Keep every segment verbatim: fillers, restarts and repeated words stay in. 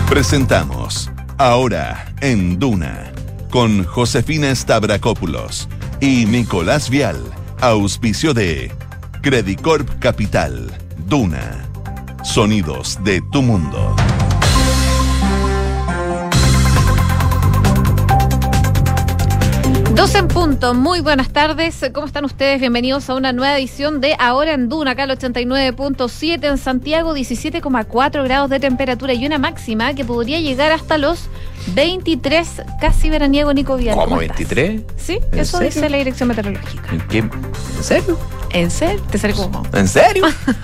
Presentamos Ahora en Duna con Josefina Stavrakopoulos y Nicolás Vial, auspicio de Credicorp Capital. Duna. Sonidos de tu mundo. Dos en punto, muy buenas tardes, ¿cómo están ustedes? Bienvenidos a una nueva edición de Ahora en Duna, acá el ochenta y nueve punto siete, en Santiago diecisiete coma cuatro grados de temperatura y una máxima que podría llegar hasta los veintitrés, casi veraniego. Nico Vial. ¿Cómo veintitrés? Sí, eso serio? dice la dirección meteorológica. ¿En qué? ¿En serio? ¿En serio? ¿Te sale como? ¿En serio?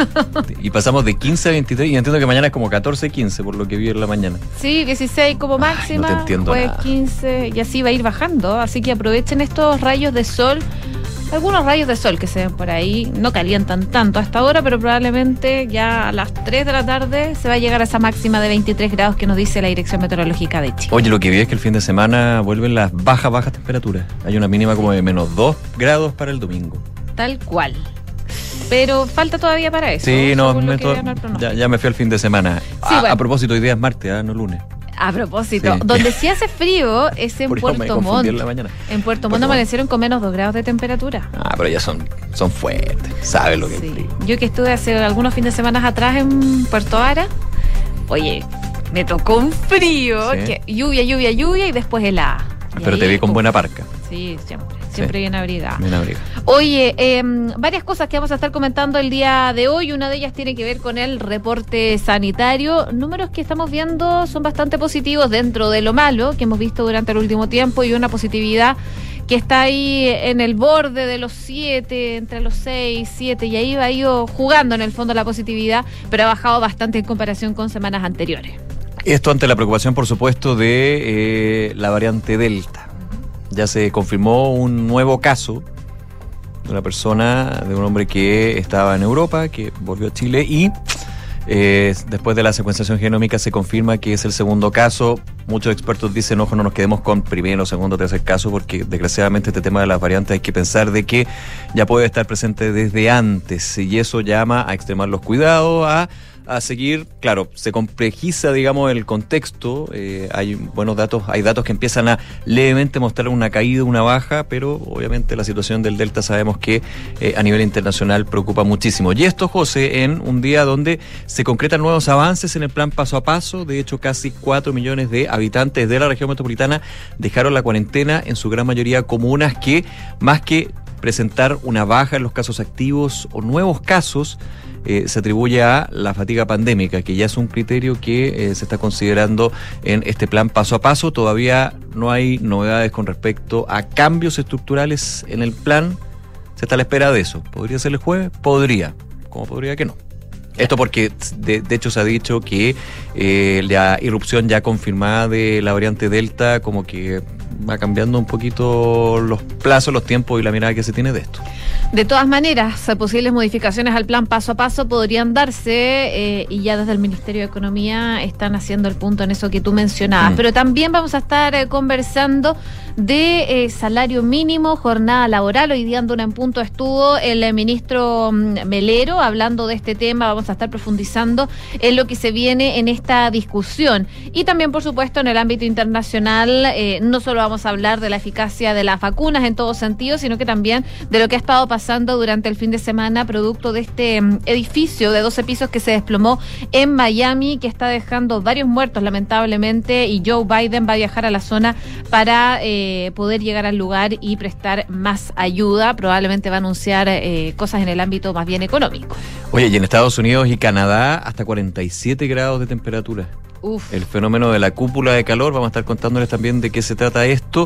Y pasamos de quince a veintitrés y entiendo que mañana es como catorce, quince por lo que vi en la mañana. Sí, dieciséis como máxima. Ay, no te entiendo pues nada. quince y así va a ir bajando, así que aprovechen estos rayos de sol. Algunos rayos de sol que se ven por ahí no calientan tanto a esta hora, pero probablemente ya a las tres de la tarde se va a llegar a esa máxima de veintitrés grados que nos dice la Dirección Meteorológica de Chile. Oye, lo que vi es que el fin de semana vuelven las bajas, bajas temperaturas. Hay una mínima como de menos dos grados para el domingo. Tal cual. Pero falta todavía para eso. Sí, no, según lo me que to- vean al pronóstico. ya, ya me fui al fin de semana. Sí, a, bueno. a propósito, hoy día es martes, ¿ah? No lunes. A propósito, Sí. donde sí hace frío es en Por eso me Puerto confundí Montt. en la mañana. En Puerto Puerto Montt Montt. amanecieron con menos dos grados de temperatura. Ah, pero ya son, son fuertes. Sabes lo que Sí. es frío. Yo que estuve hace algunos fines de semana atrás en Puerto Ara, oye, me tocó un frío, Sí. que lluvia, lluvia, lluvia y después helada. Y Pero te ahí, vi con uf, buena parca. Sí, siempre, siempre Sí. bien abrigada. Bien abrigada. Oye, eh, varias cosas que vamos a estar comentando el día de hoy. Una de ellas tiene que ver con el reporte sanitario. Números que estamos viendo son bastante positivos dentro de lo malo que hemos visto durante el último tiempo y una positividad que está ahí en el borde de los siete, entre los seis, siete, y ahí va ido jugando en el fondo la positividad, pero ha bajado bastante en comparación con semanas anteriores. Esto ante la preocupación, por supuesto, de eh, la variante Delta. Ya se confirmó un nuevo caso de una persona, de un hombre que estaba en Europa, que volvió a Chile y eh, después de la secuenciación genómica se confirma que es el segundo caso. Muchos expertos dicen, ojo, no nos quedemos con primero, segundo, tercer caso, porque desgraciadamente este tema de las variantes hay que pensar de que ya puede estar presente desde antes y eso llama a extremar los cuidados, a a seguir, claro, se complejiza, digamos, el contexto, eh, hay buenos datos, hay datos que empiezan a levemente mostrar una caída, una baja, pero obviamente la situación del Delta sabemos que eh, a nivel internacional preocupa muchísimo. Y esto, José, en un día donde se concretan nuevos avances en el plan paso a paso, de hecho casi cuatro millones de habitantes de la región metropolitana dejaron la cuarentena, en su gran mayoría comunas que, más que presentar una baja en los casos activos o nuevos casos, Eh, se atribuye a la fatiga pandémica, que ya es un criterio que eh, se está considerando en este plan paso a paso. Todavía no hay novedades con respecto a cambios estructurales en el plan. Se está a la espera de eso. ¿Podría ser el jueves? Podría. ¿Cómo podría que no? Esto porque de, de hecho se ha dicho que eh, la irrupción ya confirmada de la variante Delta como que va cambiando un poquito los plazos, los tiempos y la mirada que se tiene de esto. De todas maneras, posibles modificaciones al plan paso a paso podrían darse eh, y ya desde el Ministerio de Economía están haciendo el punto en eso que tú mencionabas. Mm. Pero también vamos a estar eh, conversando de eh, salario mínimo, jornada laboral. Hoy día ando en punto estuvo el eh, ministro mm, Melero hablando de este tema. Vamos a estar profundizando en lo que se viene en esta discusión. Y también, por supuesto, en el ámbito internacional, eh, no solo vamos a hablar de la eficacia de las vacunas en todo sentido, sino que también de lo que ha estado pasando durante el fin de semana, producto de este um, edificio de doce pisos que se desplomó en Miami, que está dejando varios muertos, lamentablemente, y Joe Biden va a viajar a la zona para eh, poder llegar al lugar y prestar más ayuda. Probablemente va a anunciar eh, cosas en el ámbito más bien económico. Oye, y en Estados Unidos y Canadá hasta cuarenta y siete grados de temperatura. Uf. El fenómeno de la cúpula de calor, vamos a estar contándoles también de qué se trata esto.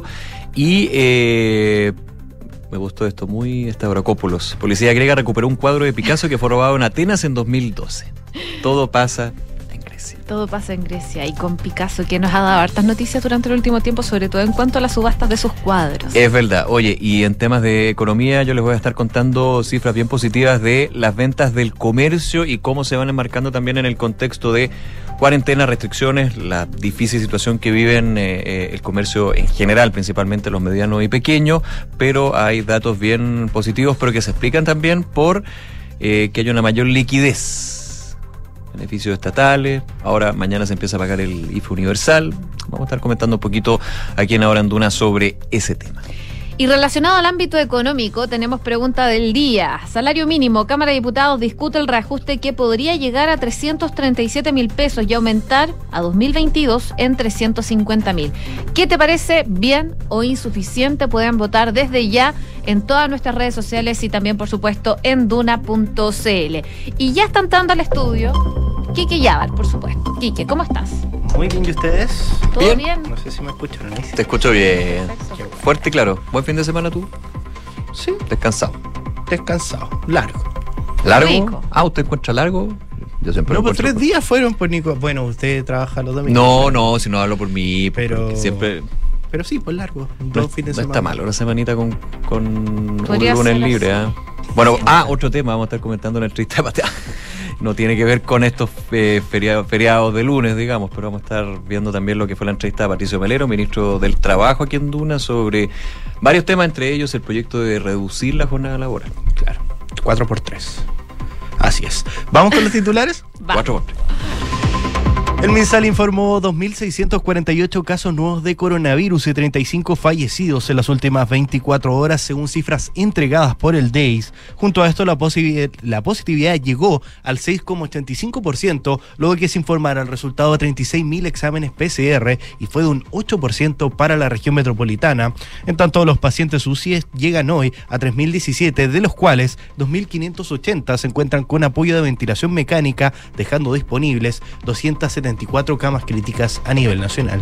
Y eh, me gustó esto, muy Stavrakopoulos. Policía griega recuperó un cuadro de Picasso que fue robado en Atenas en dos mil doce. Todo pasa en Grecia. Todo pasa en Grecia y con Picasso, que nos ha dado hartas noticias durante el último tiempo, sobre todo en cuanto a las subastas de sus cuadros. Es verdad. Oye, y en temas de economía yo les voy a estar contando cifras bien positivas de las ventas del comercio y cómo se van enmarcando también en el contexto de cuarentena, restricciones, la difícil situación que viven eh, eh, el comercio en general, principalmente los medianos y pequeños, pero hay datos bien positivos, pero que se explican también por eh, que hay una mayor liquidez beneficios estatales. Ahora, mañana se empieza a pagar el I F E universal. Vamos a estar comentando un poquito aquí en Ahora en Duna sobre ese tema. Y relacionado al ámbito económico, tenemos pregunta del día. Salario mínimo. Cámara de Diputados discute el reajuste que podría llegar a trescientos treinta y siete mil pesos y aumentar a dos mil veintidós en trescientos cincuenta mil. ¿Qué te parece? ¿Bien o insuficiente? Pueden votar desde ya en todas nuestras redes sociales y también, por supuesto, en duna punto c l. Y ya está entrando al estudio Quique Yabar, por supuesto. Quique, ¿cómo estás? Muy bien, ¿y ustedes? ¿Todo bien? bien? No sé si me escuchan. ¿No? Te escucho bien. Fuerte y claro. ¿Buen fin de semana tú? Sí. Descansado. Descansado. Largo. ¿Largo? Rico. Ah, ¿usted encuentra largo? Yo siempre No, lo pues encuentro tres por- días fueron, pues Nico. Bueno, usted trabaja los domingos. No, pero- no, si no hablo por mí, Pero- porque siempre Pero sí, pues largo. no, Dos fines de no semana. está mal, una semanita con, con un Podría lunes ser libre. así. ¿eh? Bueno, Sí. ah, otro tema, vamos a estar comentando en la entrevista de Patea. No tiene que ver con estos eh, feria- feriados de lunes, digamos, pero vamos a estar viendo también lo que fue la entrevista de Patricio Melero, ministro del Trabajo aquí en Duna, sobre varios temas, entre ellos el proyecto de reducir la jornada laboral. Claro. Cuatro por tres. Así es. ¿Vamos con los titulares? Va. Cuatro por tres. El MinSal informó dos mil seiscientos cuarenta y ocho casos nuevos de coronavirus y treinta y cinco fallecidos en las últimas veinticuatro horas, según cifras entregadas por el D E I S. Junto a esto, la, posibi- la positividad llegó al seis coma ochenta y cinco por ciento, luego de que se informara el resultado de treinta y seis mil exámenes P C R y fue de un ocho por ciento para la región metropolitana. En tanto, los pacientes U C I llegan hoy a tres mil diecisiete, de los cuales dos mil quinientos ochenta se encuentran con apoyo de ventilación mecánica, dejando disponibles doscientas setenta y cuatro camas críticas a nivel nacional.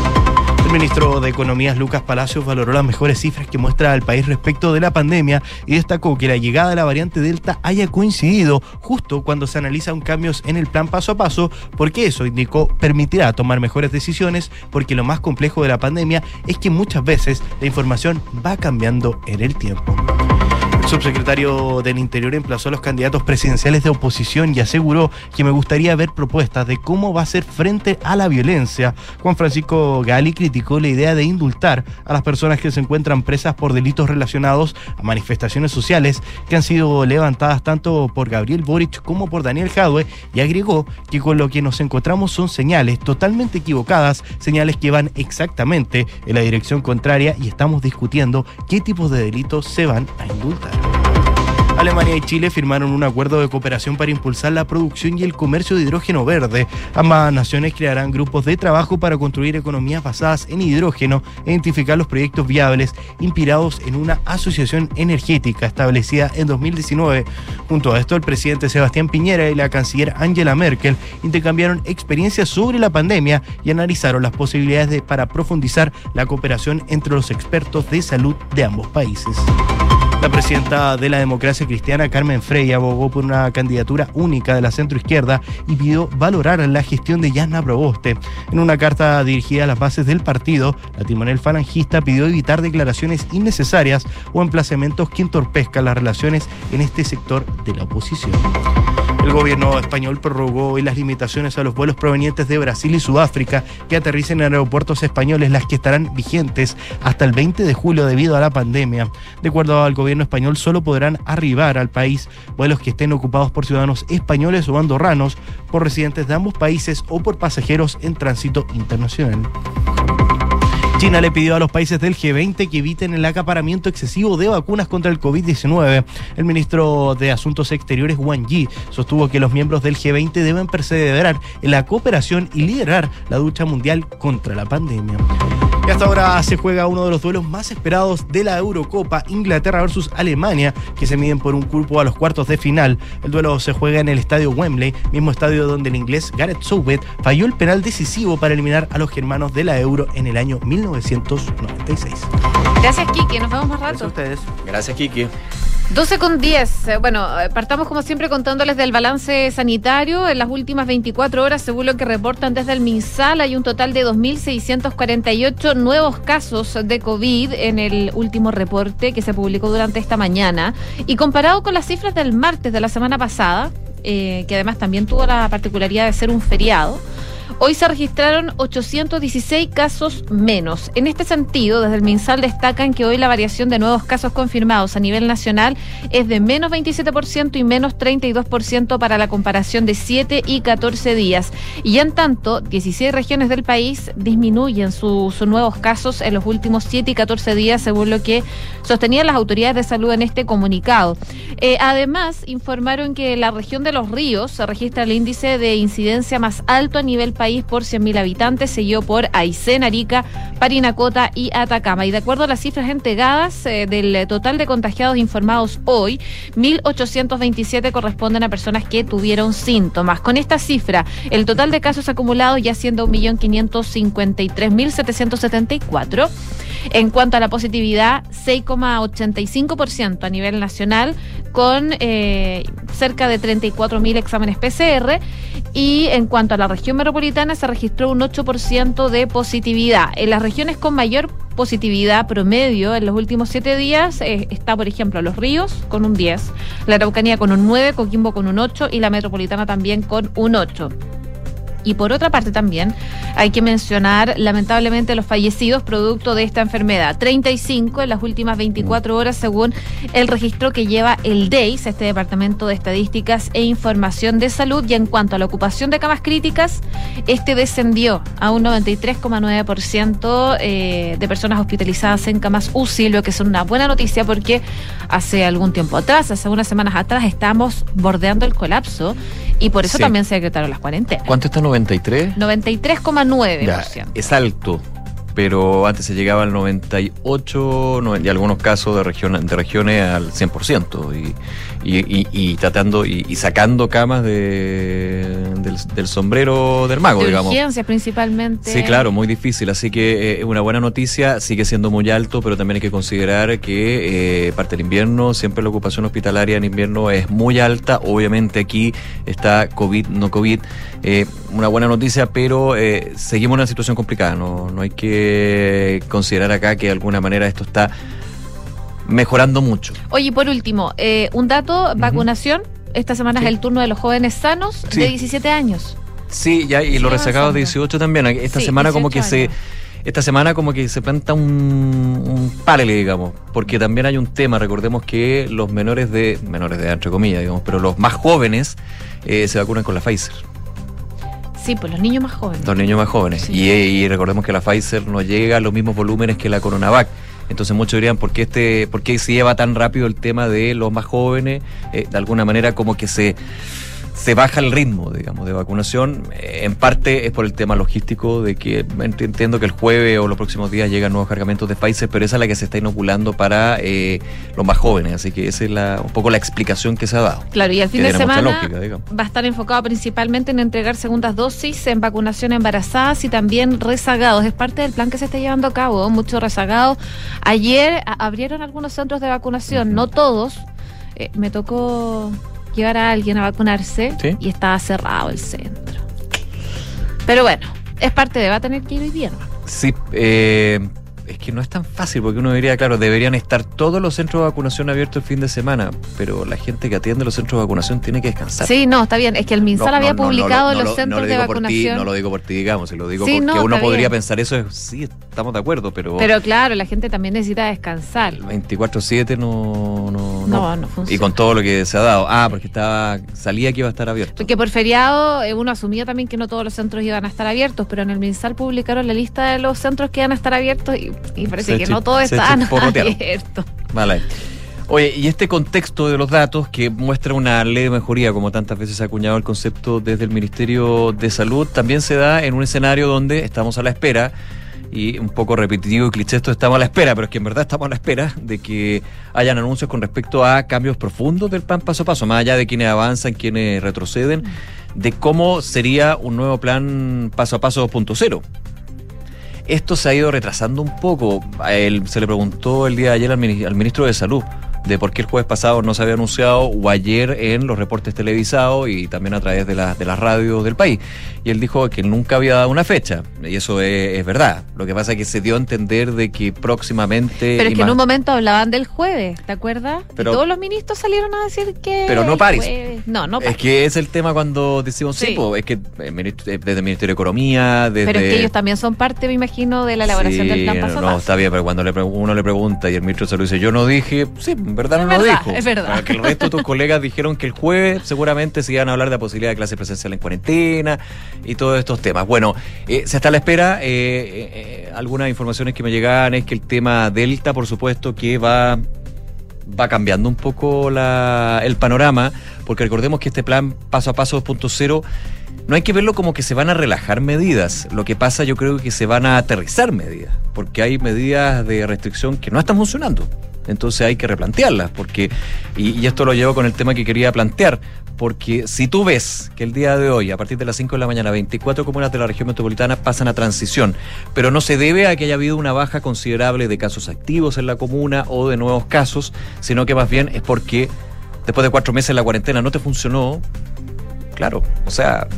El ministro de Economía, Lucas Palacios, valoró las mejores cifras que muestra el país respecto de la pandemia y destacó que la llegada de la variante Delta haya coincidido justo cuando se analizan cambios en el plan paso a paso, porque eso, indicó, permitirá tomar mejores decisiones, porque lo más complejo de la pandemia es que muchas veces la información va cambiando en el tiempo. El subsecretario del Interior emplazó a los candidatos presidenciales de oposición y aseguró que me gustaría ver propuestas de cómo va a hacer frente a la violencia. Juan Francisco Gali criticó la idea de indultar a las personas que se encuentran presas por delitos relacionados a manifestaciones sociales que han sido levantadas tanto por Gabriel Boric como por Daniel Jadwe, y agregó que con lo que nos encontramos son señales totalmente equivocadas, señales que van exactamente en la dirección contraria, y estamos discutiendo qué tipos de delitos se van a indultar. Alemania y Chile firmaron un acuerdo de cooperación para impulsar la producción y el comercio de hidrógeno verde. Ambas naciones crearán grupos de trabajo para construir economías basadas en hidrógeno e identificar los proyectos viables inspirados en una asociación energética establecida en dos mil diecinueve. Junto a esto, el presidente Sebastián Piñera y la canciller Angela Merkel intercambiaron experiencias sobre la pandemia y analizaron las posibilidades de, para profundizar la cooperación entre los expertos de salud de ambos países. La presidenta de la Democracia Cristiana, Carmen Frey, abogó por una candidatura única de la centroizquierda y pidió valorar la gestión de Jasna Proboste. En una carta dirigida a las bases del partido, la timonel falangista pidió evitar declaraciones innecesarias o emplazamientos que entorpezcan las relaciones en este sector de la oposición. El gobierno español prorrogó hoy las limitaciones a los vuelos provenientes de Brasil y Sudáfrica que aterricen en aeropuertos españoles, las que estarán vigentes hasta el veinte de julio debido a la pandemia. De acuerdo al gobierno español, solo podrán arribar al país vuelos que estén ocupados por ciudadanos españoles o andorranos, por residentes de ambos países o por pasajeros en tránsito internacional. China le pidió a los países del G veinte que eviten el acaparamiento excesivo de vacunas contra el COVID diecinueve. El ministro de Asuntos Exteriores, Wang Yi, sostuvo que los miembros del G veinte deben perseverar en la cooperación y liderar la lucha mundial contra la pandemia. Y hasta ahora se juega uno de los duelos más esperados de la Eurocopa, Inglaterra versus Alemania, que se miden por un cupo a los cuartos de final. El duelo se juega en el estadio Wembley, mismo estadio donde el inglés Gareth Southgate falló el penal decisivo para eliminar a los germanos de la Euro en el año mil novecientos noventa y seis. Gracias, Quique. Nos vemos más Gracias a rato. ustedes. Gracias, Kiki. doce con diez. Eh, Bueno, eh, partamos como siempre contándoles del balance sanitario. En las últimas veinticuatro horas, según lo que reportan desde el MinSal, hay un total de dos mil seiscientos cuarenta y ocho nuevos casos de COVID en el último reporte que se publicó durante esta mañana. Y comparado con las cifras del martes de la semana pasada, eh, que además también tuvo la particularidad de ser un feriado, Hoy se registraron ochocientos dieciséis casos menos. En este sentido, desde el MinSal destacan que hoy la variación de nuevos casos confirmados a nivel nacional es de menos veintisiete por ciento y menos treinta y dos por ciento para la comparación de siete y catorce días. Y en tanto, dieciséis regiones del país disminuyen sus su nuevos casos en los últimos siete y catorce días, según lo que sostenían las autoridades de salud en este comunicado. Eh, además, informaron que la región de Los Ríos se registra el índice de incidencia más alto a nivel país por cien mil habitantes, seguido por Aysén, Arica, Parinacota y Atacama. Y de acuerdo a las cifras entregadas, eh, del total de contagiados informados hoy, mil ochocientos veintisiete corresponden a personas que tuvieron síntomas. Con esta cifra, el total de casos acumulados ya siendo un millón quinientos cincuenta y tres mil setecientos setenta y cuatro. En cuanto a la positividad, seis coma ochenta y cinco por ciento a nivel nacional, con eh, cerca de treinta y cuatro mil exámenes P C R. Y en cuanto a la región metropolitana, se registró un ocho por ciento de positividad. En las regiones con mayor positividad promedio en los últimos siete días eh, está, por ejemplo, Los Ríos con un diez, la Araucanía con un nueve, Coquimbo con un ocho y la metropolitana también con un ocho. Y por otra parte también hay que mencionar lamentablemente los fallecidos producto de esta enfermedad. treinta y cinco en las últimas veinticuatro horas según el registro que lleva el D E I S, este Departamento de Estadísticas e Información de Salud. Y en cuanto a la ocupación de camas críticas, este descendió a un noventa y tres coma nueve por ciento eh, de personas hospitalizadas en camas U C I, lo que es una buena noticia porque hace algún tiempo atrás, hace unas semanas atrás, estamos bordeando el colapso y por eso sí. También se decretaron las cuarentenas. ¿Cuánto está noventa y tres? noventa y tres coma nueve por ciento. Ya, es alto, pero antes se llegaba al noventa y ocho por ciento y algunos casos de, región, de regiones al cien por ciento y, y, y, y tratando y, y sacando camas de, del, del sombrero del mago, de digamos. Urgencias principalmente. Sí, claro, muy difícil, así que es eh, una buena noticia, sigue siendo muy alto, pero también hay que considerar que eh, parte del invierno, siempre la ocupación hospitalaria en invierno es muy alta, obviamente aquí está COVID, no COVID, eh, una buena noticia, pero eh, seguimos en una situación complicada, no, no hay que considerar acá que de alguna manera esto está mejorando mucho. Oye, por último, eh, un dato, uh-huh. Vacunación, esta semana sí. Es el turno de los jóvenes sanos sí. de diecisiete años. Sí, ya, y sí, los rezagados de dieciocho también, esta sí, semana como que años. se... Esta semana como que se planta un, un paralelo, digamos, porque también hay un tema, recordemos que los menores de, menores de edad, entre comillas, digamos, pero los más jóvenes eh, se vacunan con la Pfizer. Sí, pues los niños más jóvenes. Los niños más jóvenes. Sí. Y, y recordemos que la Pfizer no llega a los mismos volúmenes que la Coronavac. Entonces muchos dirían, ¿por qué, este, ¿por qué se lleva tan rápido el tema de los más jóvenes? Eh, de alguna manera como que se... se baja el ritmo, digamos, de vacunación. En parte es por el tema logístico de que entiendo que el jueves o los próximos días llegan nuevos cargamentos de Pfizer, pero esa es la que se está inoculando para eh, los más jóvenes, así que esa es la, un poco la explicación que se ha dado. Claro, y el fin de semana lógica, va a estar enfocado principalmente en entregar segundas dosis, en vacunación a embarazadas y también rezagados. Es parte del plan que se está llevando a cabo, muchos rezagados. Ayer a, abrieron algunos centros de vacunación, uh-huh. no todos. Eh, me tocó llevar a alguien a vacunarse, ¿sí? Y estaba cerrado el centro. Pero bueno, es parte de, va a tener que ir hoy día, ¿no? Sí, eh, es que no es tan fácil, porque uno diría, claro, deberían estar todos los centros de vacunación abiertos el fin de semana, pero la gente que atiende los centros de vacunación tiene que descansar. Sí, no, está bien, es que el MinSal no, había no, publicado no, no, no, los centros no de vacunación. Ti, no lo digo por ti, digamos, si lo digo sí, porque no, uno podría bien. pensar eso, es, sí, estamos de acuerdo, pero... Pero claro, la gente también necesita descansar. veinticuatro siete no... No, no, no funciona. Y con todo lo que se ha dado. Ah, porque estaba salía que iba a estar abierto. Porque por feriado eh, uno asumía también que no todos los centros iban a estar abiertos, pero en el MinSal publicaron la lista de los centros que iban a estar abiertos y, y parece se que no todos estaban abiertos. Vale. Oye, y este contexto de los datos que muestra una leve mejoría, como tantas veces se ha acuñado el concepto desde el Ministerio de Salud, también se da en un escenario donde estamos a la espera, y un poco repetitivo y cliché esto, estamos a la espera, pero es que en verdad estamos a la espera de que hayan anuncios con respecto a cambios profundos del plan paso a paso, más allá de quienes avanzan, quienes retroceden, de cómo sería un nuevo plan paso a paso dos punto cero. Esto se ha ido retrasando un poco. A él se le preguntó el día de ayer al ministro de Salud, de por qué el jueves pasado no se había anunciado o ayer en los reportes televisados y también a través de, la, de las radios del país. Y él dijo que nunca había dado una fecha, y eso es, es verdad. Lo que pasa es que se dio a entender de que próximamente... Pero es que más, en un momento hablaban del jueves, ¿te acuerdas? Pero, y todos los ministros salieron a decir que... Pero no París. No, no París. Es que es el tema cuando decimos sí, sí po, es que el ministro, desde el Ministerio de Economía, desde... Pero es que ellos también son parte, me imagino, de la elaboración sí, del plan paso a no, paso. está bien, pero cuando le, uno le pregunta y el ministro de Salud dice, yo no dije, sí, en verdad no es lo verdad, dijo. Es verdad. Porque el resto de tus colegas dijeron que el jueves seguramente se iban a hablar de la posibilidad de clase presencial en cuarentena y todos estos temas. Bueno, eh, se está a la espera. Eh, eh, algunas informaciones que me llegaban es que el tema Delta, por supuesto, que va... va cambiando un poco la, el panorama, porque recordemos que este plan paso a paso dos punto cero no hay que verlo como que se van a relajar medidas. Lo que pasa, yo creo que se van a aterrizar medidas, porque hay medidas de restricción que no están funcionando. Entonces hay que replantearlas, porque y, y esto lo llevo con el tema que quería plantear, porque si tú ves que el día de hoy, a partir de las cinco de la mañana, veinticuatro comunas de la región metropolitana pasan a transición, pero no se debe a que haya habido una baja considerable de casos activos en la comuna o de nuevos casos, sino que más bien es porque después de cuatro meses la cuarentena no te funcionó. Claro, o sea,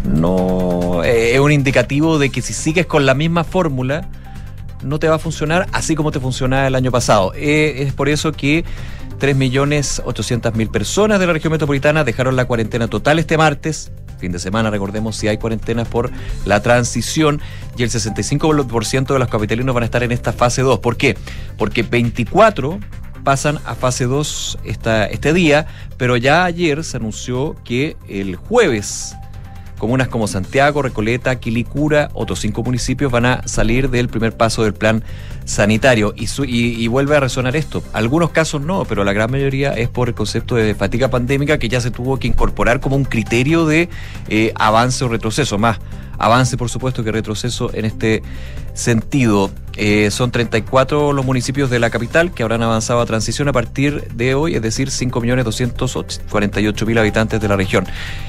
no eh, es un indicativo de que si sigues con la misma fórmula no te va a funcionar así como te funcionaba el año pasado. Eh, es por eso que tres millones ochocientas mil personas de la región metropolitana dejaron la cuarentena total este martes. Fin de semana, recordemos, si hay cuarentenas por la transición, y el sesenta y cinco por ciento de los capitalinos van a estar en esta fase dos. ¿Por qué? Porque veinticuatro pasan a fase dos esta, este día, pero ya ayer se anunció que el jueves comunas como Santiago, Recoleta, Quilicura, otros cinco municipios van a salir del primer paso del plan sanitario. Y, su, y, y vuelve a resonar esto. Algunos casos no, pero la gran mayoría es por el concepto de fatiga pandémica, que ya se tuvo que incorporar como un criterio de eh, avance o retroceso. Más avance, por supuesto, que retroceso en este sentido. Eh, son treinta y cuatro los municipios de la capital que habrán avanzado a transición a partir de hoy, es decir, cinco millones doscientos cuarenta y ocho mil habitantes de la región.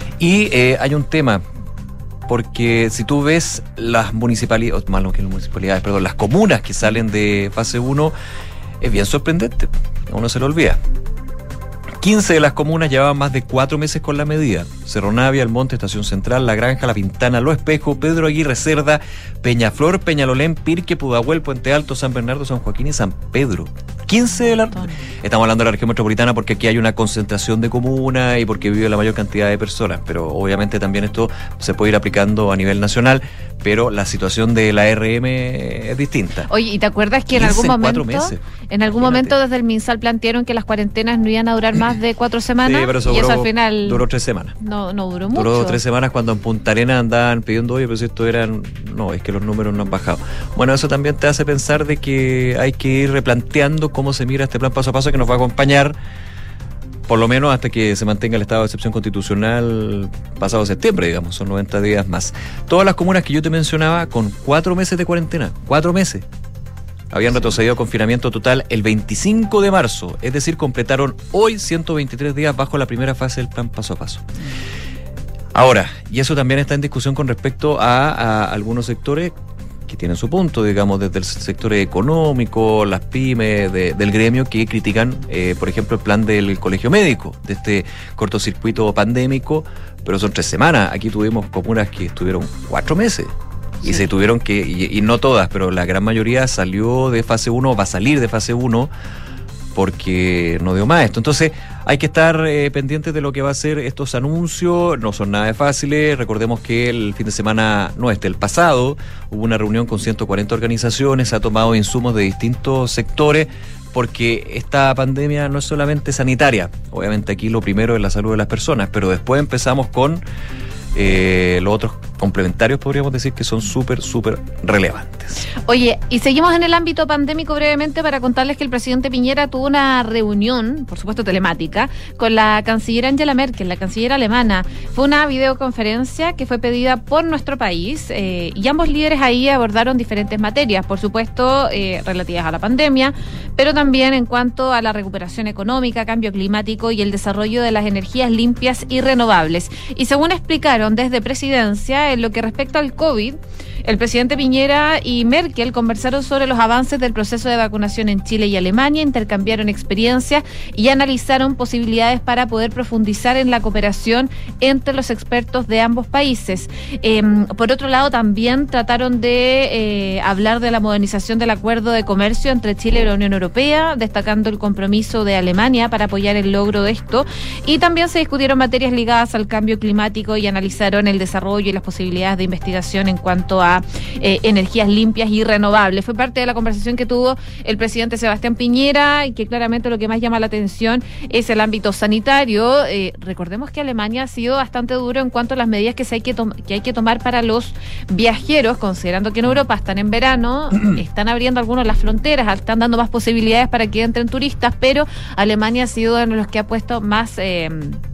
Y eh, hay un tema, porque si tú ves las municipalidades, más que las municipalidades, perdón, las comunas que salen de fase uno, es bien sorprendente, a uno se lo olvida. quince de las comunas llevaban más de cuatro meses con la medida. Cerro Navia, El Monte, Estación Central, La Granja, La Pintana, Lo Espejo, Pedro Aguirre Cerda, Peñaflor, Peñalolén, Pirque, Pudahuel, Puente Alto, San Bernardo, San Joaquín y San Pedro. quince de la... Estamos hablando de la región metropolitana porque aquí hay una concentración de comunas y porque vive la mayor cantidad de personas, pero obviamente también esto se puede ir aplicando a nivel nacional, pero la situación de la R M es distinta. Oye, ¿y te acuerdas que en algún momento en algún momento desde el MinSal plantearon que las cuarentenas no iban a durar más de cuatro semanas? Sí, pero eso y duró, eso al final duró tres semanas. No, no duró mucho. Duró tres semanas cuando en Punta Arenas andaban pidiendo, oye, pero si esto eran... No, es que los números no han bajado. Bueno, eso también te hace pensar de que hay que ir replanteando cómo se mira este plan paso a paso que nos va a acompañar por lo menos hasta que se mantenga el estado de excepción constitucional pasado septiembre, digamos, son noventa días más. Todas las comunas que yo te mencionaba con cuatro meses de cuarentena, cuatro meses, habían retrocedido a confinamiento total el veinticinco de marzo, es decir, completaron hoy ciento veintitrés días bajo la primera fase del plan paso a paso. Ahora, y eso también está en discusión con respecto a, a algunos sectores que tienen su punto, digamos, desde el sector económico, las pymes, de, del gremio, que critican, eh, por ejemplo, el plan del colegio médico, de este cortocircuito pandémico, pero son tres semanas. Aquí tuvimos comunas que estuvieron cuatro meses. Y sí. se tuvieron que, y, y no todas, pero la gran mayoría salió de fase uno, va a salir de fase uno, porque no dio más esto. Entonces hay que estar eh, pendientes de lo que va a ser estos anuncios, no son nada fáciles. Recordemos que el fin de semana, no este, el pasado, hubo una reunión con ciento cuarenta organizaciones, se ha tomado insumos de distintos sectores, porque esta pandemia no es solamente sanitaria, obviamente aquí lo primero es la salud de las personas, pero después empezamos con eh, los otros complementarios, podríamos decir, que son súper, súper relevantes. Oye, y seguimos en el ámbito pandémico brevemente para contarles que el presidente Piñera tuvo una reunión, por supuesto telemática, con la canciller Angela Merkel, la canciller alemana. Fue una videoconferencia que fue pedida por nuestro país eh, y ambos líderes ahí abordaron diferentes materias, por supuesto eh, relativas a la pandemia, pero también en cuanto a la recuperación económica, cambio climático y el desarrollo de las energías limpias y renovables. Y según explicaron desde Presidencia, Ahora, en lo que respecta al COVID, el presidente Piñera y Merkel conversaron sobre los avances del proceso de vacunación en Chile y Alemania, intercambiaron experiencias y analizaron posibilidades para poder profundizar en la cooperación entre los expertos de ambos países. Eh, por otro lado, también trataron de eh, hablar de la modernización del acuerdo de comercio entre Chile y la Unión Europea, destacando el compromiso de Alemania para apoyar el logro de esto, y también se discutieron materias ligadas al cambio climático y analizaron el desarrollo y las posibilidades de investigación en cuanto a eh, energías limpias y renovables. Fue parte de la conversación que tuvo el presidente Sebastián Piñera, y que claramente lo que más llama la atención es el ámbito sanitario. Eh, recordemos que Alemania ha sido bastante duro en cuanto a las medidas que, se hay que, que hay que tomar para los viajeros, considerando que en Europa están en verano, están abriendo algunos las fronteras, están dando más posibilidades para que entren turistas, pero Alemania ha sido uno de los que ha puesto más eh,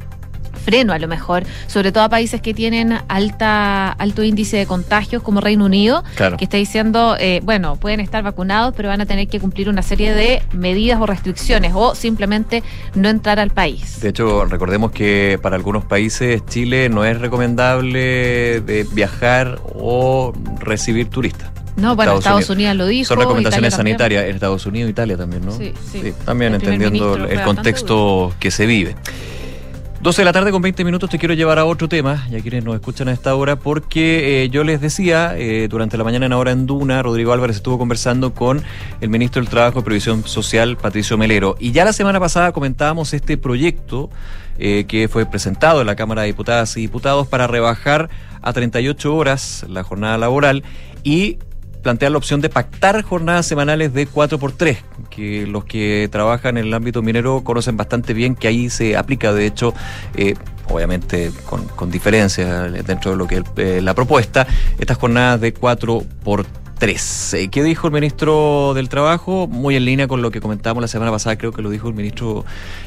freno, a lo mejor, sobre todo a países que tienen alta alto índice de contagios, como Reino Unido, claro, que está diciendo, eh, bueno, pueden estar vacunados, pero van a tener que cumplir una serie de medidas o restricciones, o simplemente no entrar al país. De hecho, recordemos que para algunos países Chile no es recomendable de viajar o recibir turistas. No, bueno, Estados, Estados Unidos, Unidos lo dijo. Son recomendaciones sanitarias en Estados Unidos, Italia también, ¿no? Sí, sí. sí también el entendiendo el contexto que se vive. doce de la tarde con veinte minutos, te quiero llevar a otro tema, ya quienes nos escuchan a esta hora, porque eh, yo les decía, eh, durante la mañana en Ahora en Duna, Rodrigo Álvarez estuvo conversando con el ministro del Trabajo y Previsión Social, Patricio Melero, y ya la semana pasada comentábamos este proyecto eh, que fue presentado en la Cámara de Diputadas y Diputados para rebajar a treinta y ocho horas la jornada laboral y plantear la opción de pactar jornadas semanales de cuatro por tres, que los que trabajan en el ámbito minero conocen bastante bien que ahí se aplica, de hecho, eh, obviamente con, con diferencias dentro de lo que es eh, la propuesta, estas jornadas de cuatro por tres. Eh, ¿Qué dijo el ministro del Trabajo? Muy en línea con lo que comentábamos la semana pasada, creo que lo dijo el ministro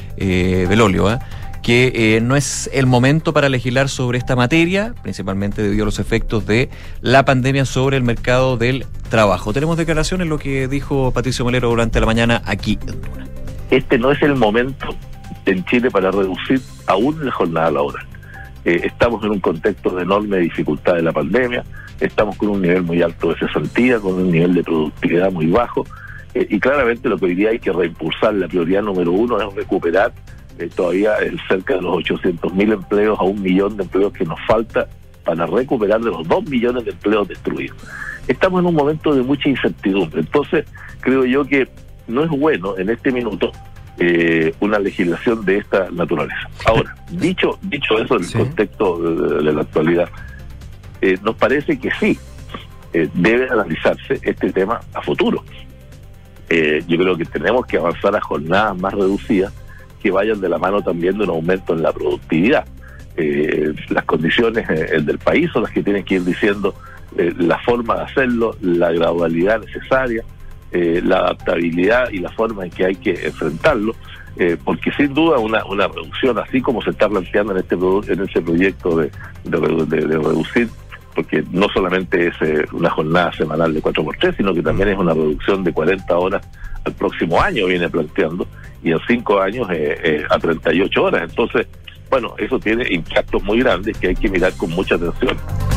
eh, Belolio, ¿eh? que eh, no es el momento para legislar sobre esta materia, principalmente debido a los efectos de la pandemia sobre el mercado del trabajo. Tenemos declaraciones, lo que dijo Patricio Melero durante la mañana aquí en Duna. Este no es el momento en Chile para reducir aún la jornada laboral. Eh, estamos en un contexto de enorme dificultad de la pandemia, estamos con un nivel muy alto de cesantía, con un nivel de productividad muy bajo, eh, y claramente lo que hoy día hay que reimpulsar, la prioridad número uno es recuperar Eh, todavía el cerca de los ochocientos mil empleos a un millón de empleos que nos falta para recuperar de los dos millones de empleos destruidos. Estamos en un momento de mucha incertidumbre, entonces creo yo que no es bueno en este minuto eh, una legislación de esta naturaleza. Ahora, dicho dicho eso en el sí. contexto de, de la actualidad, eh, nos parece que sí, eh, debe analizarse este tema a futuro. Eh, yo creo que tenemos que avanzar a jornadas más reducidas, que vayan de la mano también de un aumento en la productividad. Eh, las condiciones eh, del país son las que tienen que ir diciendo eh, la forma de hacerlo, la gradualidad necesaria, eh, la adaptabilidad y la forma en que hay que enfrentarlo, eh, porque sin duda una, una reducción, así como se está planteando en este en ese proyecto de, de, de, de reducir, porque no solamente es eh, una jornada semanal de cuatro por tres, sino que también es una reducción de cuarenta horas al próximo año, viene planteando, y en cinco años eh, eh, a treinta y ocho horas. Entonces, bueno, eso tiene impactos muy grandes que hay que mirar con mucha atención.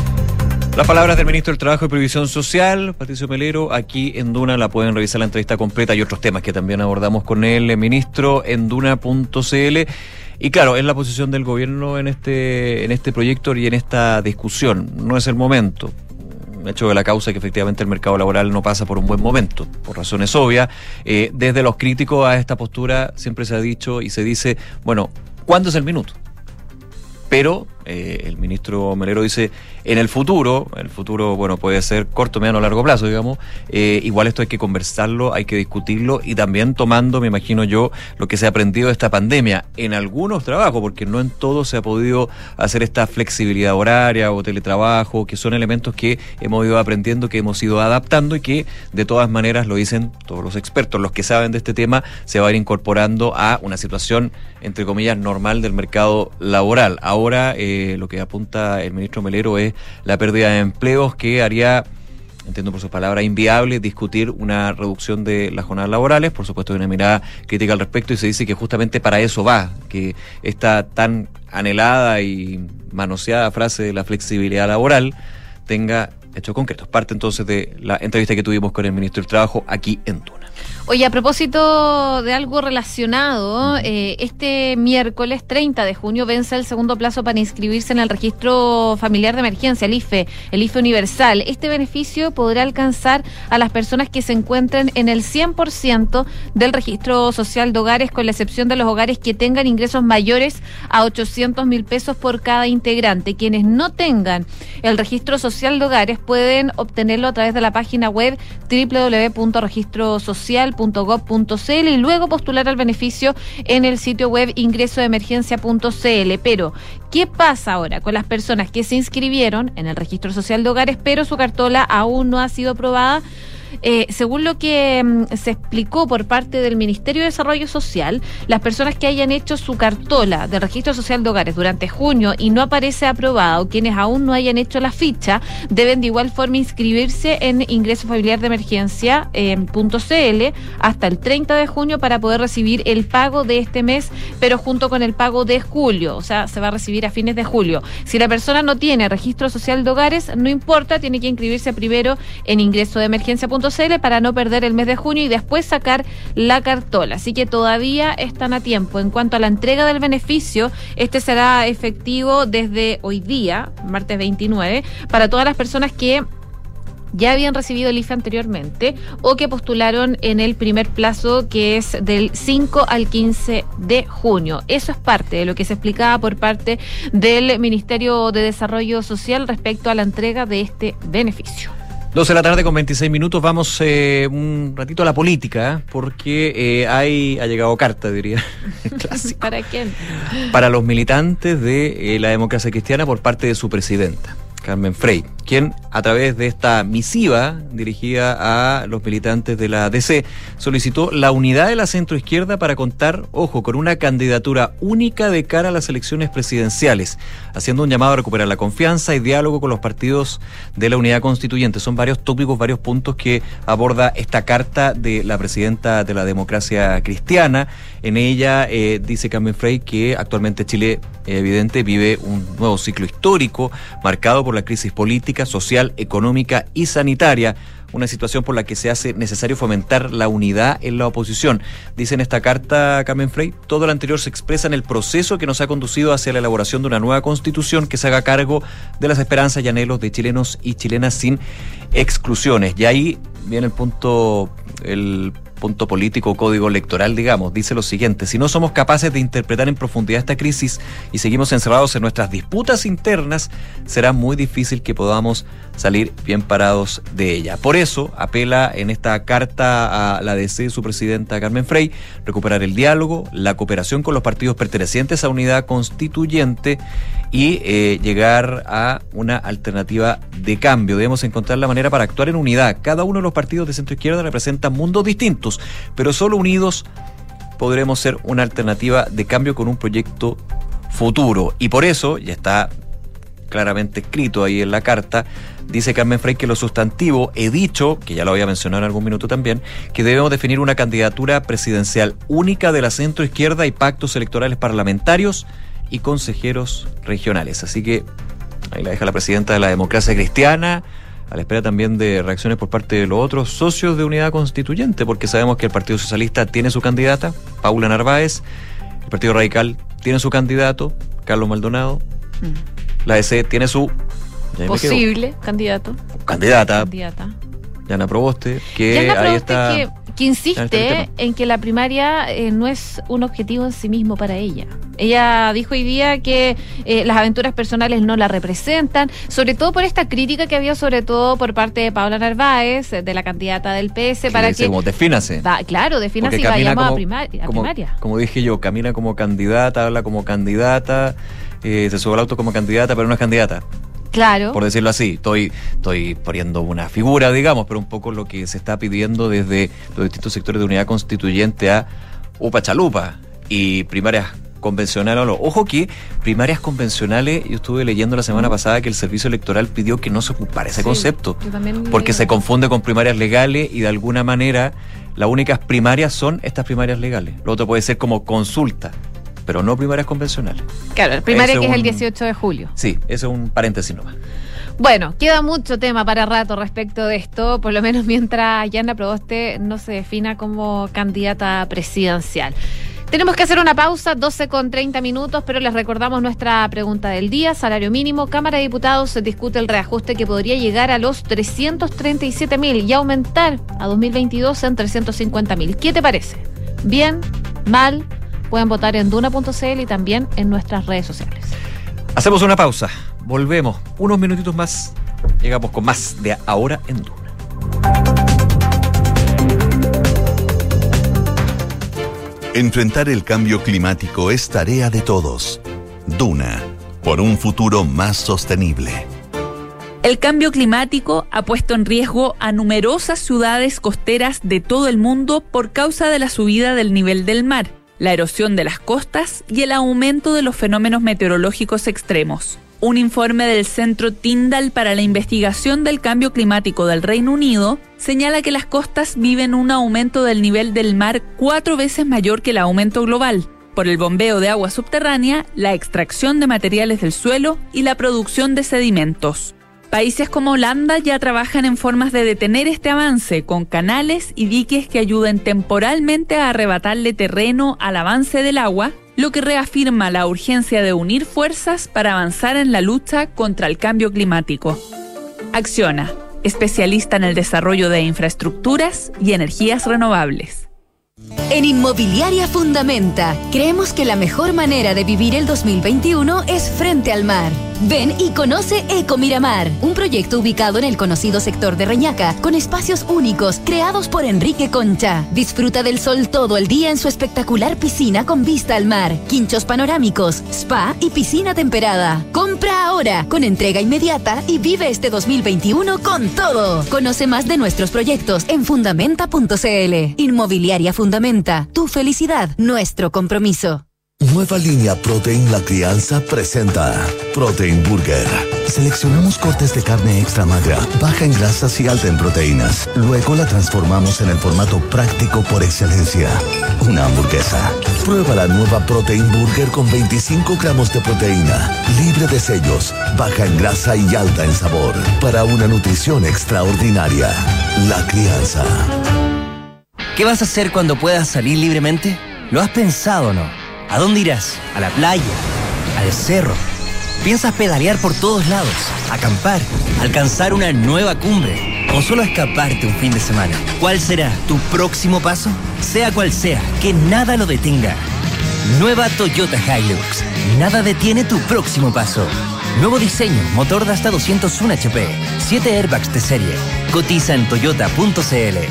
Las palabras del ministro del Trabajo y Previsión Social, Patricio Melero, aquí en Duna. La pueden revisar la entrevista completa y otros temas que también abordamos con el ministro en duna punto c l. Y claro, es la posición del gobierno en este en este proyecto y en esta discusión. No es el momento. Hecho de la causa que efectivamente el mercado laboral no pasa por un buen momento, por razones obvias. Eh, desde los críticos a esta postura siempre se ha dicho y se dice, bueno, ¿cuándo es el minuto? Pero eh, el ministro Melero dice, en el futuro, el futuro, bueno, puede ser corto, mediano o largo plazo, digamos, eh, igual esto hay que conversarlo, hay que discutirlo y también tomando, me imagino yo, lo que se ha aprendido de esta pandemia en algunos trabajos, porque no en todo se ha podido hacer esta flexibilidad horaria o teletrabajo, que son elementos que hemos ido aprendiendo, que hemos ido adaptando y que de todas maneras, lo dicen todos los expertos, los que saben de este tema, se va a ir incorporando a una situación, entre comillas, normal del mercado laboral. Ahora, eh, lo que apunta el ministro Melero es la pérdida de empleos que haría, entiendo por sus palabras, inviable discutir una reducción de las jornadas laborales. Por supuesto hay una mirada crítica al respecto y se dice que justamente para eso va, que esta tan anhelada y manoseada frase de la flexibilidad laboral tenga hechos concretos. Parte entonces de la entrevista que tuvimos con el ministro del Trabajo aquí en Duna. Oye, a propósito de algo relacionado, eh, este miércoles treinta de junio vence el segundo plazo para inscribirse en el registro familiar de emergencia, el I F E, el I F E universal. Este beneficio podrá alcanzar a las personas que se encuentren en el cien por ciento del registro social de hogares, con la excepción de los hogares que tengan ingresos mayores a ochocientos mil pesos por cada integrante. Quienes no tengan el registro social de hogares pueden obtenerlo a través de la página web doble u doble u doble u punto registro social punto gov punto c l y luego postular al beneficio en el sitio web ingreso de emergencia punto c l. Pero, ¿qué pasa ahora con las personas que se inscribieron en el registro social de hogares, pero su cartola aún no ha sido aprobada? Eh, según lo que mm, se explicó por parte del Ministerio de Desarrollo Social, las personas que hayan hecho su cartola de registro social de hogares durante junio y no aparece aprobada, o quienes aún no hayan hecho la ficha, deben de igual forma inscribirse en ingreso familiar de emergencia eh, punto c l hasta el treinta de junio para poder recibir el pago de este mes, pero junto con el pago de julio, o sea, se va a recibir a fines de julio. Si la persona no tiene registro social de hogares, no importa, tiene que inscribirse primero en ingreso de emergencia punto c l para no perder el mes de junio y después sacar la cartola. Así que todavía están a tiempo. En cuanto a la entrega del beneficio, este será efectivo desde hoy día, martes veintinueve, para todas las personas que ya habían recibido el I F E anteriormente o que postularon en el primer plazo, que es del cinco al quince de junio. Eso es parte de lo que se explicaba por parte del Ministerio de Desarrollo Social respecto a la entrega de este beneficio. doce de la tarde con veintiséis minutos, vamos eh, un ratito a la política, ¿eh? porque eh, hay, ha llegado carta, diría, clásico. ¿Para quién? Para los militantes de eh, la democracia cristiana por parte de su presidenta, Carmen Frey, quien a través de esta misiva dirigida a los militantes de la D C solicitó la unidad de la centroizquierda para contar, ojo, con una candidatura única de cara a las elecciones presidenciales, haciendo un llamado a recuperar la confianza y diálogo con los partidos de la unidad constituyente. Son varios tópicos, varios puntos que aborda esta carta de la presidenta de la democracia cristiana. En ella eh, dice Carmen Frey que actualmente Chile, eh, evidente, vive un nuevo ciclo histórico marcado por la crisis política, social, económica y sanitaria, una situación por la que se hace necesario fomentar la unidad en la oposición. Dice en esta carta Carmen Frey, todo lo anterior se expresa en el proceso que nos ha conducido hacia la elaboración de una nueva constitución que se haga cargo de las esperanzas y anhelos de chilenos y chilenas sin exclusiones. Y ahí viene el punto, el punto político, código electoral, digamos. Dice lo siguiente: si no somos capaces de interpretar en profundidad esta crisis y seguimos encerrados en nuestras disputas internas, será muy difícil que podamos salir bien parados de ella. Por eso apela en esta carta a la D C su presidenta Carmen Frey, recuperar el diálogo, la cooperación con los partidos pertenecientes a unidad constituyente y eh, llegar a una alternativa de cambio. Debemos encontrar la manera para actuar en unidad. Cada uno de los partidos de centro izquierda representa mundos distintos, pero solo unidos podremos ser una alternativa de cambio con un proyecto futuro. Y por eso, ya está claramente escrito ahí en la carta, dice Carmen Frey que lo sustantivo, he dicho, que ya lo había mencionado en algún minuto también, que debemos definir una candidatura presidencial única de la centroizquierda y pactos electorales parlamentarios y consejeros regionales. Así que ahí la deja la presidenta de la democracia cristiana, a la espera también de reacciones por parte de los otros socios de unidad constituyente, porque sabemos que el Partido Socialista tiene su candidata, Paula Narváez, el Partido Radical tiene su candidato, Carlos Maldonado, mm. la D C tiene su posible candidato. Candidata. Candidata. Yana Proboste, que Yana Proboste ahí está. Que, que insiste en que la primaria eh, no es un objetivo en sí mismo para ella. Ella dijo hoy día que eh, las aventuras personales no la representan, sobre todo por esta crítica que había, sobre todo por parte de Paula Narváez, de la candidata del P S, para dice, que... como, defínase. Va, claro, defínase y vayamos como, a, primaria, a como, primaria. Como dije yo, camina como candidata, habla como candidata, eh, se sube al auto como candidata, pero no es candidata. Claro. Por decirlo así, estoy, estoy poniendo una figura, digamos, pero un poco lo que se está pidiendo desde los distintos sectores de unidad constituyente a Upa Chalupa y primarias convencionales. Ojo que primarias convencionales, yo estuve leyendo la semana pasada que el servicio electoral pidió que no se ocupara ese sí, concepto, porque se confunde con primarias legales y de alguna manera las únicas primarias son estas primarias legales. Lo otro puede ser como consulta. pero no primarias convencionales. Claro, la primaria Ese que es un- el dieciocho de julio. Sí, ese es un paréntesis nomás. Bueno, queda mucho tema para rato respecto de esto, por lo menos mientras Yana Proboste no se defina como candidata presidencial. Tenemos que hacer una pausa, doce con treinta minutos, pero les recordamos nuestra pregunta del día. Salario mínimo, Cámara de Diputados se discute el reajuste que podría llegar a los trescientos treinta y siete mil y aumentar a dos mil veintidós en trescientos cincuenta mil. ¿Qué te parece? ¿Bien? ¿Mal? Pueden votar en duna punto c l y también en nuestras redes sociales. Hacemos una pausa, volvemos unos minutitos más, llegamos con más de Ahora en Duna. Enfrentar el cambio climático es tarea de todos. Duna, por un futuro más sostenible. El cambio climático ha puesto en riesgo a numerosas ciudades costeras de todo el mundo por causa de la subida del nivel del mar, la erosión de las costas y el aumento de los fenómenos meteorológicos extremos. Un informe del Centro Tyndall para la Investigación del Cambio Climático del Reino Unido señala que las costas viven un aumento del nivel del mar cuatro veces mayor que el aumento global, por el bombeo de agua subterránea, la extracción de materiales del suelo y la producción de sedimentos. Países como Holanda ya trabajan en formas de detener este avance con canales y diques que ayuden temporalmente a arrebatarle terreno al avance del agua, lo que reafirma la urgencia de unir fuerzas para avanzar en la lucha contra el cambio climático. Acciona, especialista en el desarrollo de infraestructuras y energías renovables. En Inmobiliaria Fundamenta, creemos que la mejor manera de vivir el dos mil veintiuno es frente al mar. Ven y conoce Eco Miramar, un proyecto ubicado en el conocido sector de Reñaca, con espacios únicos creados por Enrique Concha. Disfruta del sol todo el día en su espectacular piscina con vista al mar, quinchos panorámicos, spa y piscina temperada. Compra ahora, con entrega inmediata y vive este dos mil veintiuno con todo. Conoce más de nuestros proyectos en fundamenta punto c l. Inmobiliaria Fundamenta, tu felicidad, nuestro compromiso. Nueva línea Protein La Crianza presenta Protein Burger. Seleccionamos cortes de carne extra magra, baja en grasas y alta en proteínas. Luego la transformamos en el formato práctico por excelencia, una hamburguesa. Prueba la nueva Protein Burger con veinticinco gramos de proteína, libre de sellos, baja en grasa y alta en sabor, para una nutrición extraordinaria. La Crianza. ¿Qué vas a hacer cuando puedas salir libremente? ¿Lo has pensado o no? ¿A dónde irás? ¿A la playa? ¿Al cerro? ¿Piensas pedalear por todos lados? ¿Acampar? ¿Alcanzar una nueva cumbre? ¿O solo escaparte un fin de semana? ¿Cuál será tu próximo paso? Sea cual sea, que nada lo detenga. Nueva Toyota Hilux. Nada detiene tu próximo paso. Nuevo diseño, motor de hasta doscientos uno H P, siete airbags de serie. Cotiza en toyota punto c l.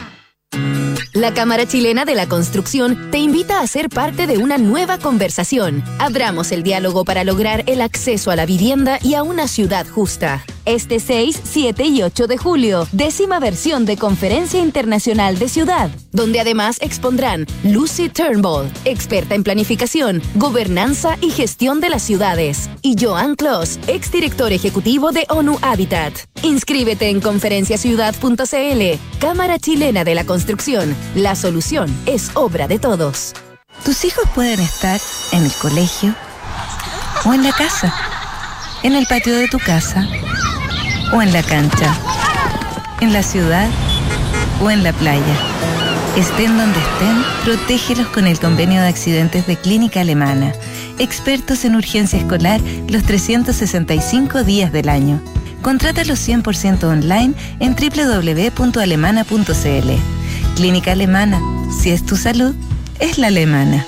La Cámara Chilena de la Construcción te invita a ser parte de una nueva conversación. Abramos el diálogo para lograr el acceso a la vivienda y a una ciudad justa. Este seis, siete y ocho de julio, décima versión de Conferencia Internacional de Ciudad, donde además expondrán Lucy Turnbull, experta en planificación, gobernanza y gestión de las ciudades, y Joan Clos, exdirector ejecutivo de ONU Habitat. Inscríbete en conferencia ciudad punto c l. Cámara Chilena de la Construcción. La solución es obra de todos. Tus hijos pueden estar en el colegio o en la casa, en el patio de tu casa o en la cancha, en la ciudad o en la playa. Estén donde estén, protégelos con el convenio de accidentes de Clínica Alemana. Expertos en urgencia escolar los trescientos sesenta y cinco días del año. Contrátalo cien por ciento online en doble u doble u doble u punto alemana punto c l. Clínica Alemana. Si es tu salud, es la alemana.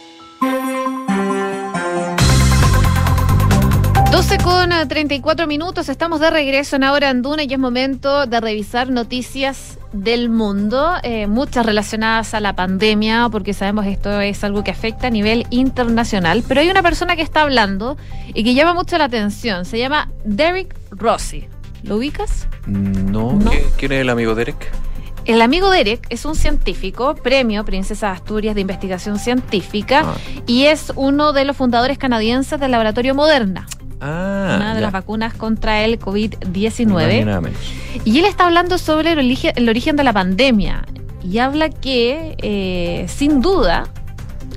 doce con treinta y cuatro minutos, estamos de regreso en Ahora en Duna y es momento de revisar noticias del mundo, eh, muchas relacionadas a la pandemia, porque sabemos esto es algo que afecta a nivel internacional, pero hay una persona que está hablando y que llama mucho la atención, se llama Derek Rossi. ¿Lo ubicas? No, No. ¿quién es el amigo Derek? El amigo Derek es un científico, premio Princesa de Asturias de Investigación Científica, Ah. y es uno de los fundadores canadienses del laboratorio Moderna, Ah, una de ya. las vacunas contra el covid Ni diecinueve. más ni nada menos. Y él está hablando sobre el origen, el origen de la pandemia y habla que, eh, sin duda,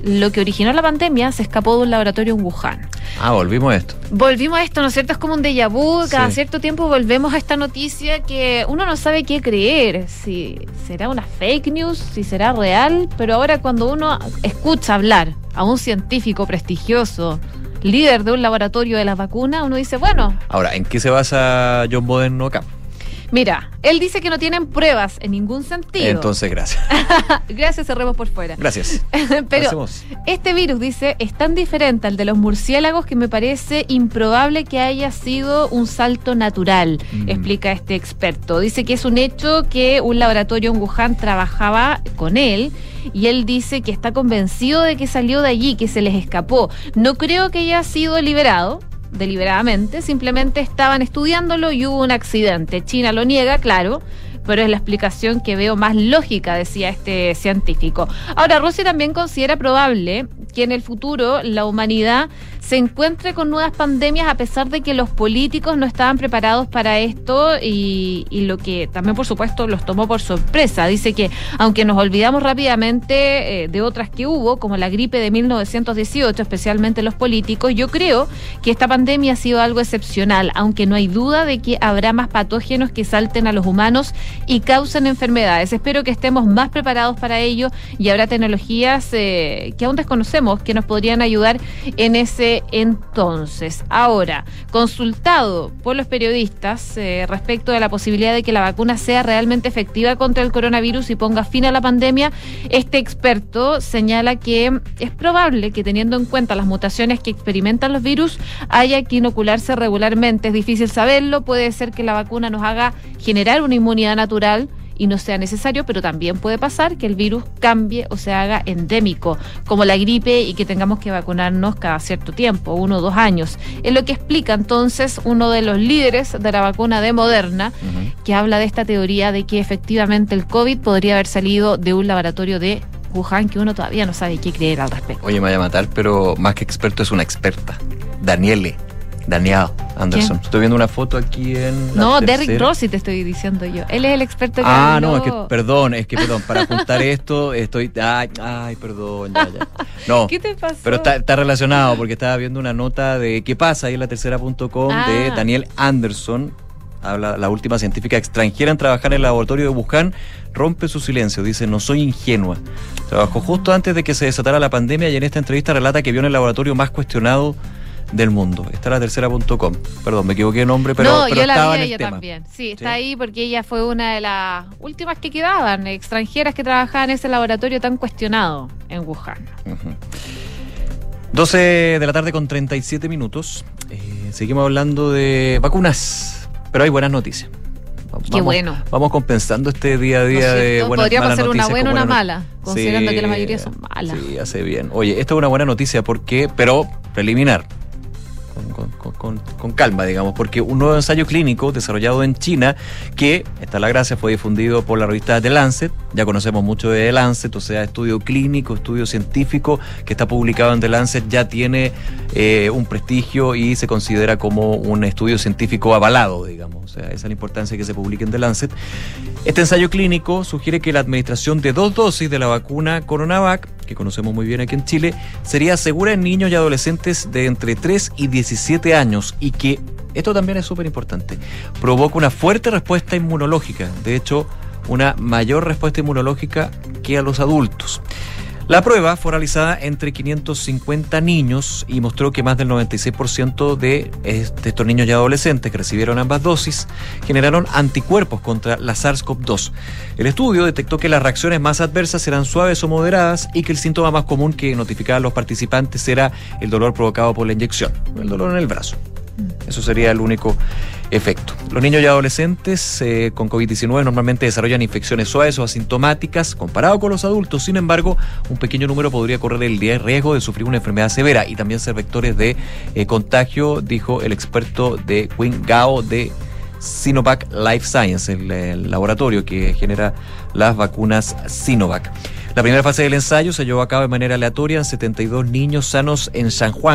lo que originó la pandemia se escapó de un laboratorio en Wuhan. Ah, volvimos a esto. Volvimos a esto, ¿no es cierto? Es como un déjà vu. Cada Sí. cierto tiempo volvemos a esta noticia que uno no sabe qué creer. Si será una fake news, si será real. Pero ahora cuando uno escucha hablar a un científico prestigioso, líder de un laboratorio de las vacunas, uno dice, bueno... Ahora, ¿en qué se basa John Boden acá? Mira, él dice que no tienen pruebas en ningún sentido. Entonces, gracias. Gracias, cerremos por fuera. Gracias. Pero Hacemos. este virus, dice, es tan diferente al de los murciélagos que me parece improbable que haya sido un salto natural, Mm. explica este experto. Dice que es un hecho que un laboratorio en Wuhan trabajaba con él y él dice que está convencido de que salió de allí, que se les escapó. No creo que haya sido liberado deliberadamente, simplemente estaban estudiándolo y hubo un accidente. China lo niega, claro, pero es la explicación que veo más lógica, decía este científico. Ahora, Rossi también considera probable que en el futuro la humanidad se encuentre con nuevas pandemias a pesar de que los políticos no estaban preparados para esto y, y lo que también, por supuesto, los tomó por sorpresa. Dice que aunque nos olvidamos rápidamente eh, de otras que hubo, como la gripe de mil novecientos dieciocho, especialmente los políticos, yo creo que esta pandemia ha sido algo excepcional, aunque no hay duda de que habrá más patógenos que salten a los humanos y causen enfermedades. Espero que estemos más preparados para ello y habrá tecnologías eh, que aún desconocemos que nos podrían ayudar en ese entonces. Ahora, consultado por los periodistas eh, respecto de la posibilidad de que la vacuna sea realmente efectiva contra el coronavirus y ponga fin a la pandemia, este experto señala que es probable que, teniendo en cuenta las mutaciones que experimentan los virus, haya que inocularse regularmente. Es difícil saberlo, puede ser que la vacuna nos haga generar una inmunidad natural y no sea necesario, pero también puede pasar que el virus cambie o se haga endémico, como la gripe, y que tengamos que vacunarnos cada cierto tiempo, uno o dos años. Es lo que explica entonces uno de los líderes de la vacuna de Moderna, uh-huh. que habla de esta teoría de que efectivamente el COVID podría haber salido de un laboratorio de Wuhan, que uno todavía no sabe qué creer al respecto. Oye, me vaya a matar, pero más que experto es una experta. Daniele. Daniel Anderson. ¿Quién? Estoy viendo una foto aquí en la No, tercera. Derrick Rossi te estoy diciendo yo. Él es el experto que Ah, habló. no, es que, perdón, es que, perdón, para juntar esto, estoy, ay, ay, perdón, ya, ya. No, ¿qué te pasó? Pero está, está relacionado, porque estaba viendo una nota de ¿Qué pasa? ahí en la tercera punto com ah. de Daniel Anderson, habla la última científica extranjera en trabajar en el laboratorio de Wuhan, rompe su silencio, dice, no soy ingenua. Trabajó justo antes de que se desatara la pandemia y en esta entrevista relata que vio en el laboratorio más cuestionado del mundo. Está la tercera punto com. Perdón, me equivoqué de nombre, pero, no, pero yo estaba la vi en el ella tema. También. Sí, está ¿Sí? ahí porque ella fue una de las últimas que quedaban, extranjeras que trabajaban en ese laboratorio tan cuestionado en Wuhan. Uh-huh. doce de la tarde con treinta y siete minutos. Eh, seguimos hablando de vacunas, pero hay buenas noticias. Vamos, Qué bueno. Vamos compensando este día a día ¿No de buenas, Podría malas pasar una noticias buena o una buena mala, not- considerando sí, que la mayoría son malas. Sí, hace bien. Oye, esta es una buena noticia porque, pero preliminar. Con, con, con, con calma, digamos, porque un nuevo ensayo clínico desarrollado en China, que, está la gracia, fue difundido por la revista The Lancet. Ya conocemos mucho de The Lancet, o sea, estudio clínico, estudio científico, que está publicado en The Lancet, ya tiene eh, un prestigio y se considera como un estudio científico avalado, digamos. O sea, esa es la importancia que se publique en The Lancet. Este ensayo clínico sugiere que la administración de dos dosis de la vacuna Coronavac, que conocemos muy bien aquí en Chile, sería segura en niños y adolescentes de entre tres y diecisiete años y que, esto también es súper importante, provoca una fuerte respuesta inmunológica, de hecho, una mayor respuesta inmunológica que a los adultos. La prueba fue realizada entre quinientos cincuenta niños y mostró que más del noventa y seis por ciento de, de estos niños y adolescentes que recibieron ambas dosis generaron anticuerpos contra la SARS-CoV dos. El estudio detectó que las reacciones más adversas eran suaves o moderadas y que el síntoma más común que notificaban los participantes era el dolor provocado por la inyección, el dolor en el brazo. Eso sería el único efecto. Los niños y adolescentes eh, con COVID diecinueve normalmente desarrollan infecciones suaves o asintomáticas comparado con los adultos. Sin embargo, un pequeño número podría correr el riesgo de sufrir una enfermedad severa y también ser vectores de eh, contagio, dijo el experto de Qin Gao de Sinovac Life Science, el, el laboratorio que genera las vacunas Sinovac. La primera fase del ensayo se llevó a cabo de manera aleatoria en setenta y dos niños sanos en Shanhuang,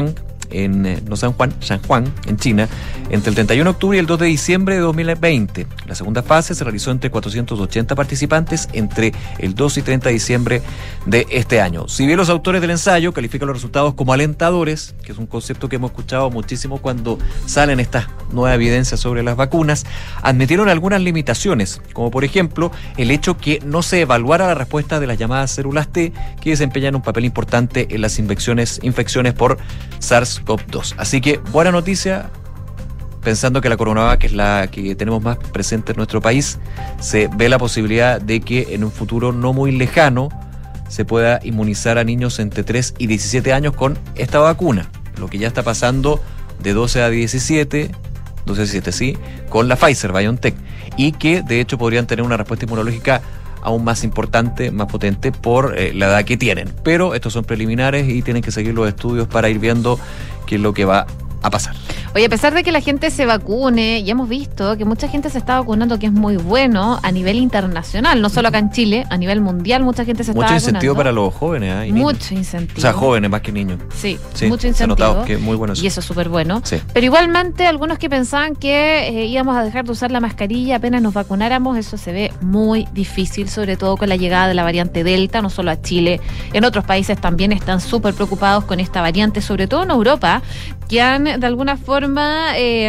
en eh, no San Juan, San Juan, en China, entre el treinta y uno de octubre y el dos de diciembre de dos mil veinte. La segunda fase se realizó entre cuatrocientos ochenta participantes entre el dos y treinta de diciembre de este año. Si bien los autores del ensayo califican los resultados como alentadores, que es un concepto que hemos escuchado muchísimo cuando salen estas nuevas evidencias sobre las vacunas, admitieron algunas limitaciones, como por ejemplo el hecho que no se evaluara la respuesta de las llamadas células T, que desempeñan un papel importante en las infecciones, infecciones por SARS CoV dos. Así que buena noticia, pensando que la CoronaVac, que es la que tenemos más presente en nuestro país, se ve la posibilidad de que en un futuro no muy lejano se pueda inmunizar a niños entre tres y diecisiete años con esta vacuna, lo que ya está pasando de doce a diecisiete, doce a diecisiete sí, con la Pfizer, BioNTech, y que de hecho podrían tener una respuesta inmunológica aún más importante, más potente por eh, la edad que tienen. Pero estos son preliminares y tienen que seguir los estudios para ir viendo qué es lo que va a pasar. Oye, a pesar de que la gente se vacune, ya hemos visto que mucha gente se está vacunando, que es muy bueno a nivel internacional, no solo acá en Chile, a nivel mundial mucha gente se mucho está vacunando. Mucho incentivo para los jóvenes, ¿eh? Y mucho niños. incentivo. O sea, jóvenes más que niños. Sí, sí mucho incentivo. Se ha notado que es muy bueno eso. Y eso es súper bueno. Sí. Pero igualmente, algunos que pensaban que eh, íbamos a dejar de usar la mascarilla apenas nos vacunáramos, eso se ve muy difícil, sobre todo con la llegada de la variante Delta, no solo a Chile, en otros países también están súper preocupados con esta variante, sobre todo en Europa, que han de alguna forma eh,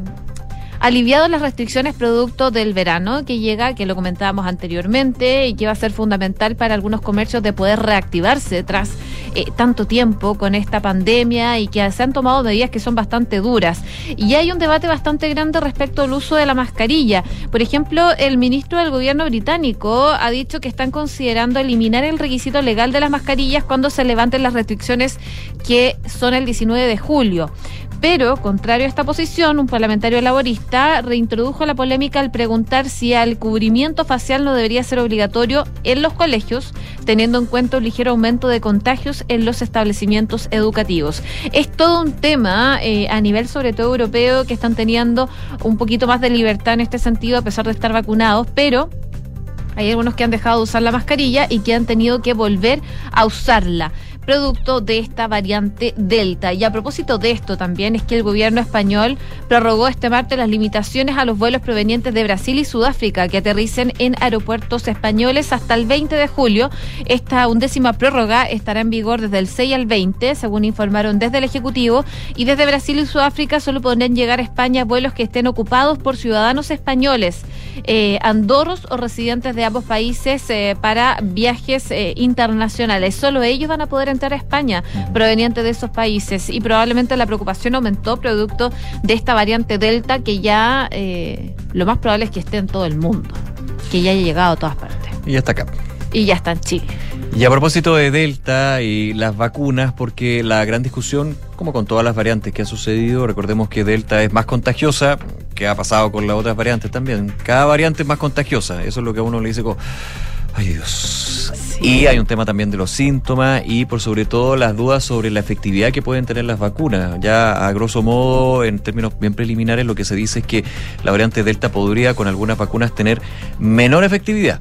aliviado las restricciones producto del verano que llega, que lo comentábamos anteriormente, y que va a ser fundamental para algunos comercios de poder reactivarse tras eh, tanto tiempo con esta pandemia, y que se han tomado medidas que son bastante duras. Y hay un debate bastante grande respecto al uso de la mascarilla. Por ejemplo, el ministro del gobierno británico ha dicho que están considerando eliminar el requisito legal de las mascarillas cuando se levanten las restricciones, que son el diecinueve de julio. Pero, contrario a esta posición, un parlamentario laborista reintrodujo la polémica al preguntar si el cubrimiento facial no debería ser obligatorio en los colegios, teniendo en cuenta un ligero aumento de contagios en los establecimientos educativos. Es todo un tema eh, a nivel sobre todo europeo, que están teniendo un poquito más de libertad en este sentido a pesar de estar vacunados, pero hay algunos que han dejado de usar la mascarilla y que han tenido que volver a usarla, producto de esta variante Delta. Y a propósito de esto también es que el gobierno español prorrogó este martes las limitaciones a los vuelos provenientes de Brasil y Sudáfrica que aterricen en aeropuertos españoles hasta el veinte de julio. Esta undécima prórroga estará en vigor desde el seis al veinte, según informaron desde el Ejecutivo, y desde Brasil y Sudáfrica solo podrán llegar a España vuelos que estén ocupados por ciudadanos españoles, eh, andorros o residentes de ambos países eh, para viajes eh, internacionales. Solo ellos van a poder entrar a España proveniente de esos países, y probablemente la preocupación aumentó producto de esta variante Delta, que ya eh, lo más probable es que esté en todo el mundo, que ya haya llegado a todas partes. Y ya está acá. Y ya está en Chile. Y a propósito de Delta y las vacunas, porque la gran discusión, como con todas las variantes que ha sucedido, recordemos que Delta es más contagiosa, que ha pasado con las otras variantes también. Cada variante es más contagiosa, eso es lo que a uno le dice como... Ay, Dios. Sí. Y hay un tema también de los síntomas y por sobre todo las dudas sobre la efectividad que pueden tener las vacunas. Ya a grosso modo, en términos bien preliminares, lo que se dice es que la variante Delta podría con algunas vacunas tener menor efectividad.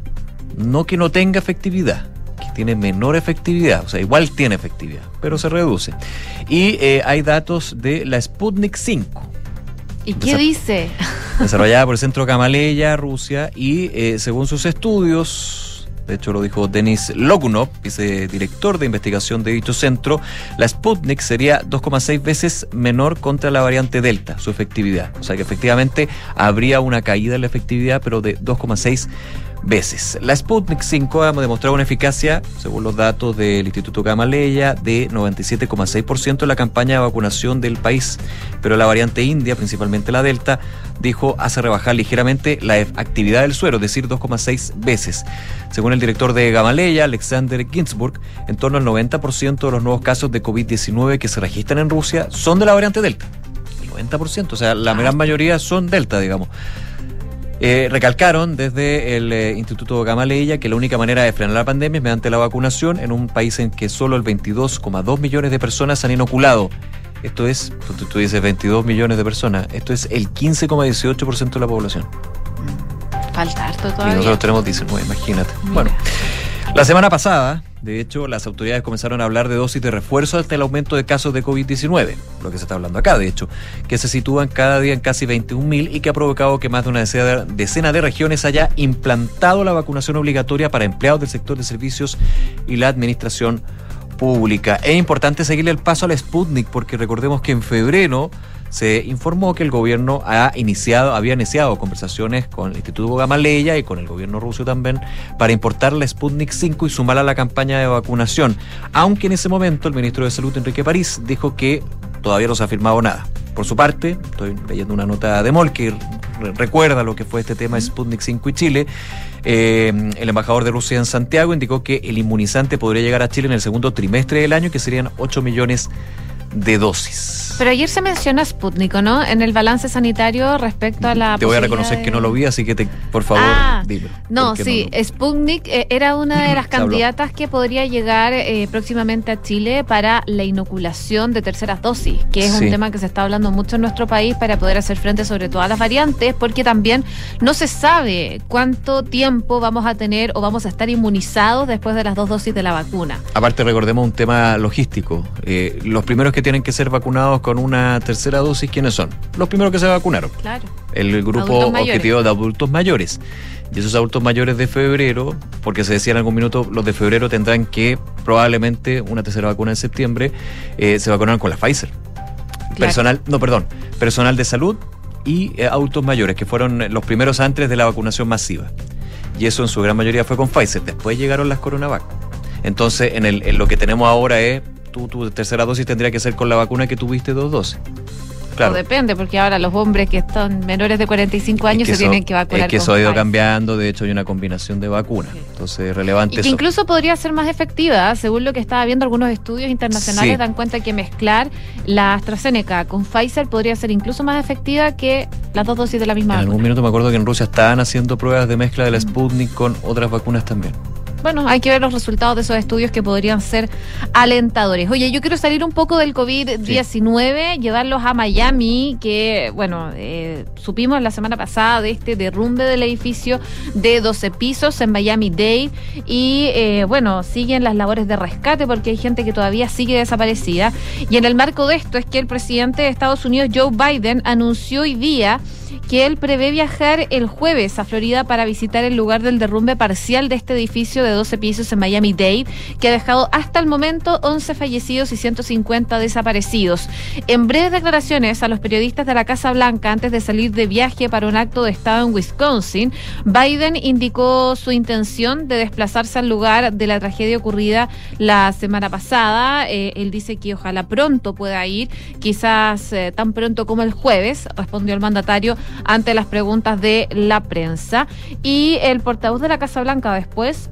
No que no tenga efectividad, que tiene menor efectividad. O sea, igual tiene efectividad, pero se reduce. Y eh, hay datos de la Sputnik cinco. ¿Y qué dice? Desarrollada por el Centro Gamaleya, Rusia, y eh, según sus estudios, de hecho lo dijo Denis Logunov, vicedirector de investigación de dicho centro, la Sputnik sería dos coma seis veces menor contra la variante Delta, su efectividad. O sea que efectivamente habría una caída en la efectividad, pero de dos coma seis veces. La Sputnik cinco ha demostrado una eficacia, según los datos del Instituto Gamaleya, de noventa y siete coma seis por ciento en la campaña de vacunación del país, pero la variante india, principalmente la Delta, dijo hace rebajar ligeramente la actividad del suero, es decir, dos coma seis veces. Según el director de Gamaleya, Alexander Ginsburg, en torno al noventa por ciento de los nuevos casos de covid diecinueve que se registran en Rusia son de la variante Delta. El noventa por ciento, o sea, la gran mayoría son Delta, digamos. Eh, recalcaron desde el eh, Instituto Gamaleya que la única manera de frenar la pandemia es mediante la vacunación en un país en que solo el veintidós coma dos millones de personas han inoculado. Esto es, tú, tú dices veintidós millones de personas, esto es el quince coma dieciocho por ciento de la población. Falta harto todavía. Y nosotros tenemos diecinueve, imagínate. Mira. Bueno, la semana pasada De hecho, las autoridades comenzaron a hablar de dosis de refuerzo ante el aumento de casos de covid diecinueve, lo que se está hablando acá, de hecho, que se sitúan cada día en casi veintiún mil y que ha provocado que más de una decena, decena de regiones haya implantado la vacunación obligatoria para empleados del sector de servicios y la administración pública. Es importante seguirle el paso al Sputnik porque recordemos que en febrero se informó que el gobierno ha iniciado, había iniciado conversaciones con el Instituto Gamaleya y con el gobierno ruso también para importar la Sputnik cinco y sumarla a la campaña de vacunación. Aunque en ese momento el ministro de Salud, Enrique París, dijo que todavía no se ha firmado nada. Por su parte, estoy leyendo una nota de Mol que recuerda lo que fue este tema de Sputnik cinco y Chile. Eh, el embajador de Rusia en Santiago indicó que el inmunizante podría llegar a Chile en el segundo trimestre del año, que serían ocho millones de dosis. Pero ayer se menciona Sputnik, ¿no? En el balance sanitario respecto a la Te voy a reconocer de... que no lo vi, así que te, por favor, ah, dime. No, sí, no lo... Sputnik eh, era una de las candidatas que podría llegar eh, próximamente a Chile para la inoculación de terceras dosis, que es sí. un tema que se está hablando mucho en nuestro país para poder hacer frente sobre todo a las variantes, porque también no se sabe cuánto tiempo vamos a tener o vamos a estar inmunizados después de las dos dosis de la vacuna. Aparte, recordemos un tema logístico. Eh, los primeros que tienen que ser vacunados con una tercera dosis, ¿quiénes son? Los primeros que se vacunaron. Claro. El grupo objetivo de adultos mayores. Y esos adultos mayores de febrero, porque se decía en algún minuto, los de febrero tendrán que probablemente una tercera vacuna en septiembre, eh, se vacunaron con la Pfizer. Claro. Personal, no, perdón, personal de salud y eh, adultos mayores, que fueron los primeros antes de la vacunación masiva. Y eso en su gran mayoría fue con Pfizer. Después llegaron las CoronaVac. Entonces, en, el, en lo que tenemos ahora es Tu, tu tercera dosis tendría que ser con la vacuna que tuviste dos dosis. Claro. No depende, porque ahora los hombres que están menores de cuarenta y cinco años se eso, tienen que vacunar. Es que eso ha ido Pfizer. cambiando, de hecho hay una combinación de vacunas. Sí. Entonces es relevante. Y que eso. Incluso podría ser más efectiva, según lo que estaba viendo algunos estudios internacionales, sí. dan cuenta que mezclar la AstraZeneca con Pfizer podría ser incluso más efectiva que las dos dosis de la misma en vacuna. En algún minuto me acuerdo que en Rusia estaban haciendo pruebas de mezcla de la Sputnik mm. con otras vacunas también. Bueno, hay que ver los resultados de esos estudios que podrían ser alentadores. Oye, yo quiero salir un poco del covid diecinueve, sí. llevarlos a Miami, que, bueno, eh, supimos la semana pasada de este derrumbe del edificio de doce pisos en Miami-Dade y, eh, bueno, siguen las labores de rescate porque hay gente que todavía sigue desaparecida. Y en el marco de esto es que el presidente de Estados Unidos, Joe Biden, anunció hoy día que él prevé viajar el jueves a Florida para visitar el lugar del derrumbe parcial de este edificio de doce pisos en Miami-Dade, que ha dejado hasta el momento once fallecidos y ciento cincuenta desaparecidos. En breves declaraciones a los periodistas de la Casa Blanca antes de salir de viaje para un acto de estado en Wisconsin, Biden indicó su intención de desplazarse al lugar de la tragedia ocurrida la semana pasada. Eh, él dice que ojalá pronto pueda ir, quizás eh, tan pronto como el jueves, respondió el mandatario ante las preguntas de la prensa. Y el portavoz de la Casa Blanca después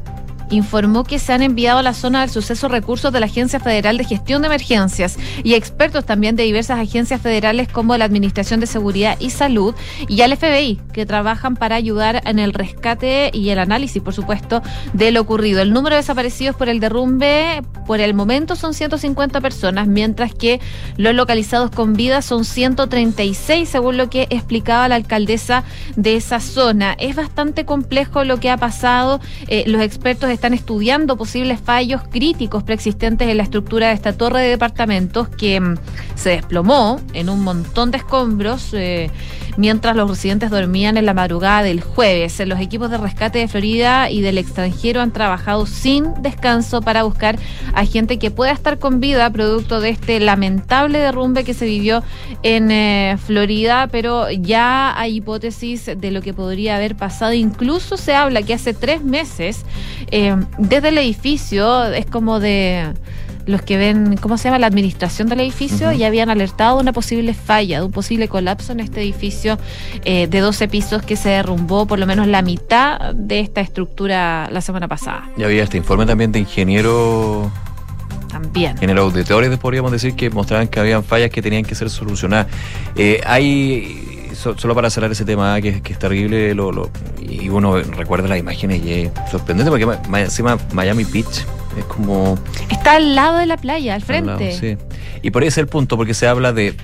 informó que se han enviado a la zona del suceso recursos de la Agencia Federal de Gestión de Emergencias y expertos también de diversas agencias federales como la Administración de Seguridad y Salud y al F B I, que trabajan para ayudar en el rescate y el análisis, por supuesto, de lo ocurrido. El número de desaparecidos por el derrumbe por el momento son ciento cincuenta personas, mientras que los localizados con vida son ciento treinta y seis, según lo que explicaba la alcaldesa de esa zona. Es bastante complejo lo que ha pasado. Eh, los expertos están estudiando posibles fallos críticos preexistentes en la estructura de esta torre de departamentos que mm, se desplomó en un montón de escombros eh, mientras los residentes dormían en la madrugada del jueves. Los equipos de rescate de Florida y del extranjero han trabajado sin descanso para buscar a gente que pueda estar con vida producto de este lamentable derrumbe que se vivió en eh, Florida, pero ya hay hipótesis de lo que podría haber pasado. Incluso se habla que hace tres meses eh, desde el edificio, es como de los que ven, ¿cómo se llama? La administración del edificio, uh-huh. ya habían alertado de una posible falla, de un posible colapso en este edificio eh, de doce pisos que se derrumbó por lo menos la mitad de esta estructura la semana pasada. Ya había este informe también de ingeniero... También. En los auditores podríamos decir que mostraban que habían fallas que tenían que ser solucionadas. Eh, hay... Solo para cerrar ese tema que, que es terrible, lo, lo, y uno recuerda las imágenes y es sorprendente porque ma, encima Miami Beach es como... Está al lado de la playa, al frente. Al lado, sí. Y por ese es el punto, porque se habla de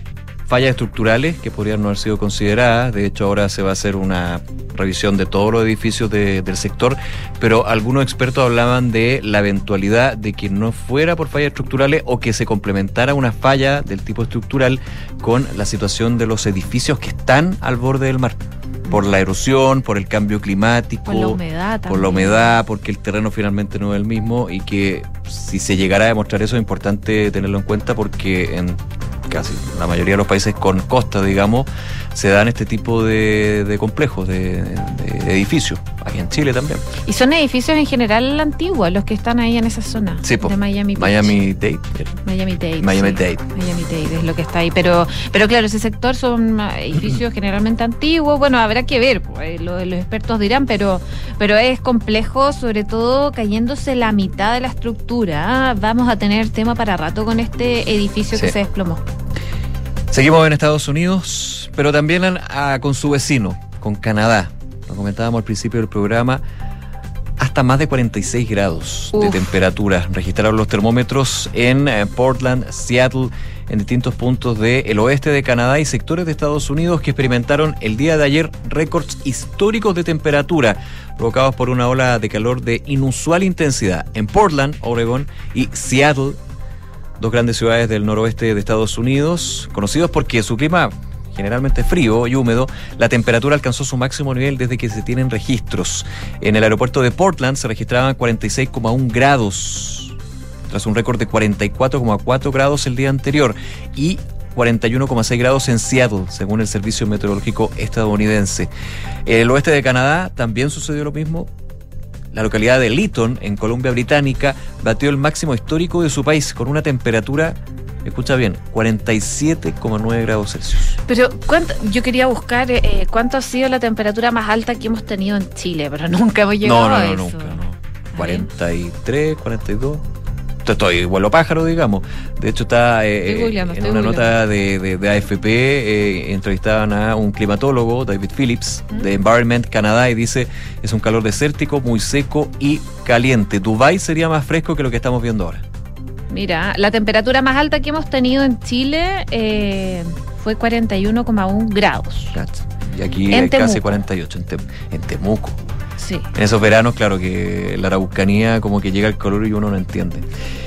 fallas estructurales que podrían no haber sido consideradas. De hecho, ahora se va a hacer una revisión de todos los edificios de, del sector, pero algunos expertos hablaban de la eventualidad de que no fuera por fallas estructurales o que se complementara una falla del tipo estructural con la situación de los edificios que están al borde del mar. Por la erosión, por el cambio climático, por la humedad también. por la humedad, porque el terreno finalmente no es el mismo, y que si se llegara a demostrar eso es importante tenerlo en cuenta, porque en casi la mayoría de los países con costa, digamos, se dan este tipo de, de complejos, de, de edificios, aquí en Chile también. Y son edificios en general antiguos los que están ahí en esa zona sí, po, de Miami Beach. Miami-Dade. Miami-Dade. Miami-Dade. Sí, Miami-Dade es lo que está ahí. Pero, pero claro, ese sector son edificios generalmente antiguos. Bueno, habrá que ver, pues, lo, los expertos dirán, pero, pero es complejo, sobre todo cayéndose la mitad de la estructura. ¿eh? Vamos a tener tema para rato con este edificio sí. que se desplomó. Seguimos en Estados Unidos, pero también a, a, con su vecino, con Canadá. Lo comentábamos al principio del programa, hasta más de cuarenta y seis grados Uf. de temperatura registraron los termómetros en eh, Portland, Seattle, en distintos puntos del oeste de Canadá y sectores de Estados Unidos que experimentaron el día de ayer récords históricos de temperatura provocados por una ola de calor de inusual intensidad. En Portland, Oregon, y Seattle, dos grandes ciudades del noroeste de Estados Unidos, conocidos porque su clima generalmente frío y húmedo, la temperatura alcanzó su máximo nivel desde que se tienen registros. En el aeropuerto de Portland se registraban cuarenta y seis coma uno grados, tras un récord de cuarenta y cuatro coma cuatro grados el día anterior, y cuarenta y uno coma seis grados en Seattle, según el Servicio Meteorológico estadounidense. En el oeste de Canadá también sucedió lo mismo. La localidad de Lytton, en Columbia Británica, batió el máximo histórico de su país con una temperatura, escucha bien, cuarenta y siete coma nueve grados Celsius. Pero ¿cuánto? Yo quería buscar eh, cuánto ha sido la temperatura más alta que hemos tenido en Chile, pero nunca hemos llegado no, no, no, a eso. Nunca, no. cuarenta y tres, cuarenta y dos. Estoy vuelo pájaro, digamos. De hecho, está eh, en una googleando. nota de, de, de A F P, eh, entrevistaban a un climatólogo, David Phillips, ¿Mm? de Environment Canadá, y dice, es un calor desértico, muy seco y caliente. Dubái sería más fresco que lo que estamos viendo ahora. Mira, la temperatura más alta que hemos tenido en Chile eh, fue cuarenta y uno coma uno grados. Y aquí en casi cuarenta y ocho, en, Tem en Temuco. Sí. En esos veranos, claro, que la Araucanía como que llega el calor y uno no entiende.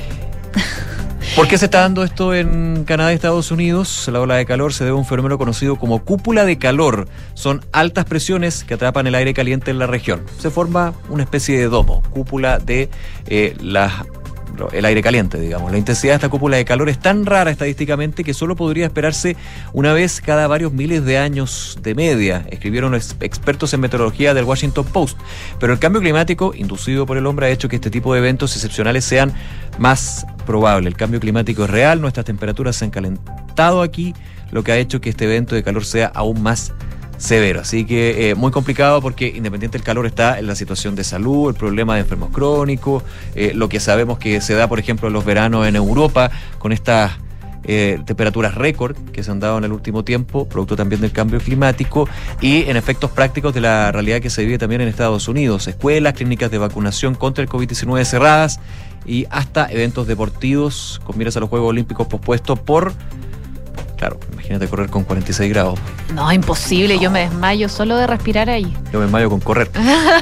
¿Por qué se está dando esto en Canadá y Estados Unidos? La ola de calor se debe a un fenómeno conocido como cúpula de calor. Son altas presiones que atrapan el aire caliente en la región. Se forma una especie de domo, cúpula de eh, las... el aire caliente, digamos. La intensidad de esta cúpula de calor es tan rara estadísticamente que solo podría esperarse una vez cada varios miles de años de media, escribieron los expertos en meteorología del Washington Post. Pero el cambio climático inducido por el hombre ha hecho que este tipo de eventos excepcionales sean más probables. El cambio climático es real, nuestras temperaturas se han calentado aquí, lo que ha hecho que este evento de calor sea aún más severo, así que eh, muy complicado porque independiente del calor está en la situación de salud, el problema de enfermos crónicos, eh, lo que sabemos que se da, por ejemplo, en los veranos en Europa, con estas eh, temperaturas récord que se han dado en el último tiempo, producto también del cambio climático, y en efectos prácticos de la realidad que se vive también en Estados Unidos, escuelas, clínicas de vacunación contra el COVID diecinueve cerradas, y hasta eventos deportivos con miras a los Juegos Olímpicos pospuestos por... Claro, imagínate correr con cuarenta y seis grados. No, imposible, no. Yo me desmayo solo de respirar ahí. Yo me desmayo con correr.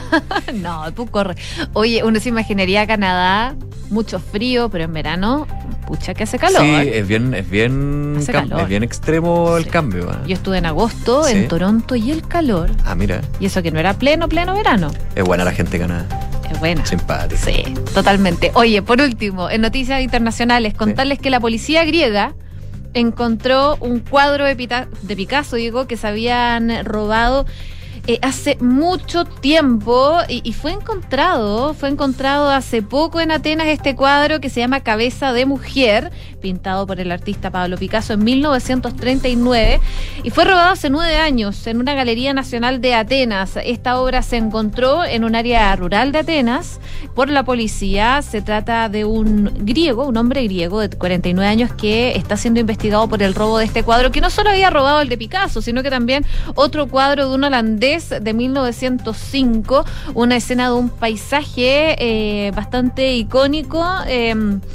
No, tú corres. Oye, uno se imaginaría Canadá, mucho frío, pero en verano, pucha que hace calor. Sí, es bien, es bien, hace cam- calor. Es bien extremo el sí. cambio. ¿eh? Yo estuve en agosto sí. en Toronto y el calor. Ah, mira. Y eso que no era pleno, pleno verano. Es buena la gente de Canadá. Es buena. Simpática. Sí, totalmente. Oye, por último, en noticias internacionales, contarles sí. que la policía griega encontró un cuadro de, Pita- de Picasso, digo, que se habían robado eh, hace mucho tiempo y, y fue encontrado, fue encontrado hace poco en Atenas este cuadro que se llama Cabeza de Mujer, pintado por el artista Pablo Picasso en mil novecientos treinta y nueve, y fue robado hace nueve años en una galería nacional de Atenas. Esta obra se encontró en un área rural de Atenas por la policía. Se trata de un griego, un hombre griego de cuarenta y nueve años que está siendo investigado por el robo de este cuadro, que no solo había robado el de Picasso, sino que también otro cuadro de un holandés de mil novecientos cinco, una escena de un paisaje eh, bastante icónico, eh,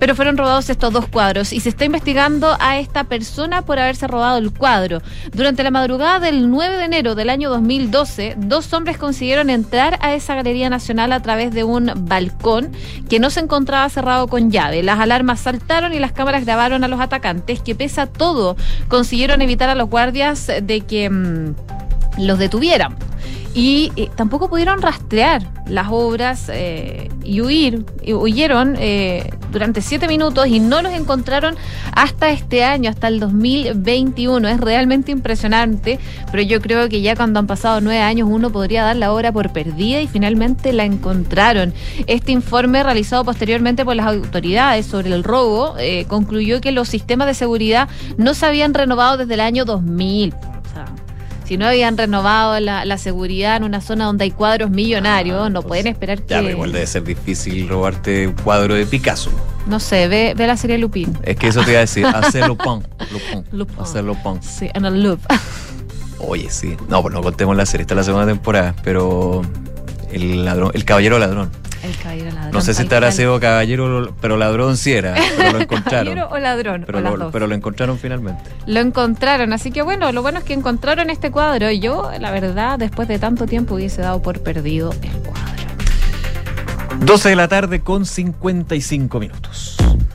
pero fueron robados estos dos cuadros y se está investigando a esta persona por haberse robado el cuadro. Durante la madrugada del nueve de enero del año dos mil doce, dos hombres consiguieron entrar a esa Galería Nacional a través de un balcón que no se encontraba cerrado con llave. Las alarmas saltaron y las cámaras grabaron a los atacantes, que pese a todo consiguieron evitar a los guardias de que mmm, los detuvieran. Y eh, tampoco pudieron rastrear las obras eh, y huir, y huyeron eh, durante siete minutos y no los encontraron hasta este año, hasta el dos mil veintiuno. Es realmente impresionante, pero yo creo que ya cuando han pasado nueve años uno podría dar la obra por perdida y finalmente la encontraron. Este informe, realizado posteriormente por las autoridades sobre el robo, eh, concluyó que los sistemas de seguridad no se habían renovado desde el año dos mil. O sea, si no habían renovado la, la seguridad en una zona donde hay cuadros millonarios, ah, no pues, pueden esperar que... Ya, pero igual debe ser difícil robarte un cuadro de Picasso. No sé, ve, ve la serie Lupin. Es que eso te iba a decir, hacer Lupin. Lupin. Lupin. Hacer Lupin. Sí, en el loop. Oye, sí. No, pues no contemos la serie, está la segunda temporada, pero el ladrón, el caballero ladrón. El caballero ladrón. No sé si estará sido caballero, pero ladrón sí era, pero lo encontraron. Caballero o ladrón, pero, o las lo, dos. pero lo encontraron finalmente. Lo encontraron, así que bueno, lo bueno es que encontraron este cuadro. Yo, la verdad, después de tanto tiempo hubiese dado por perdido el cuadro. doce de la tarde con cincuenta y cinco minutos.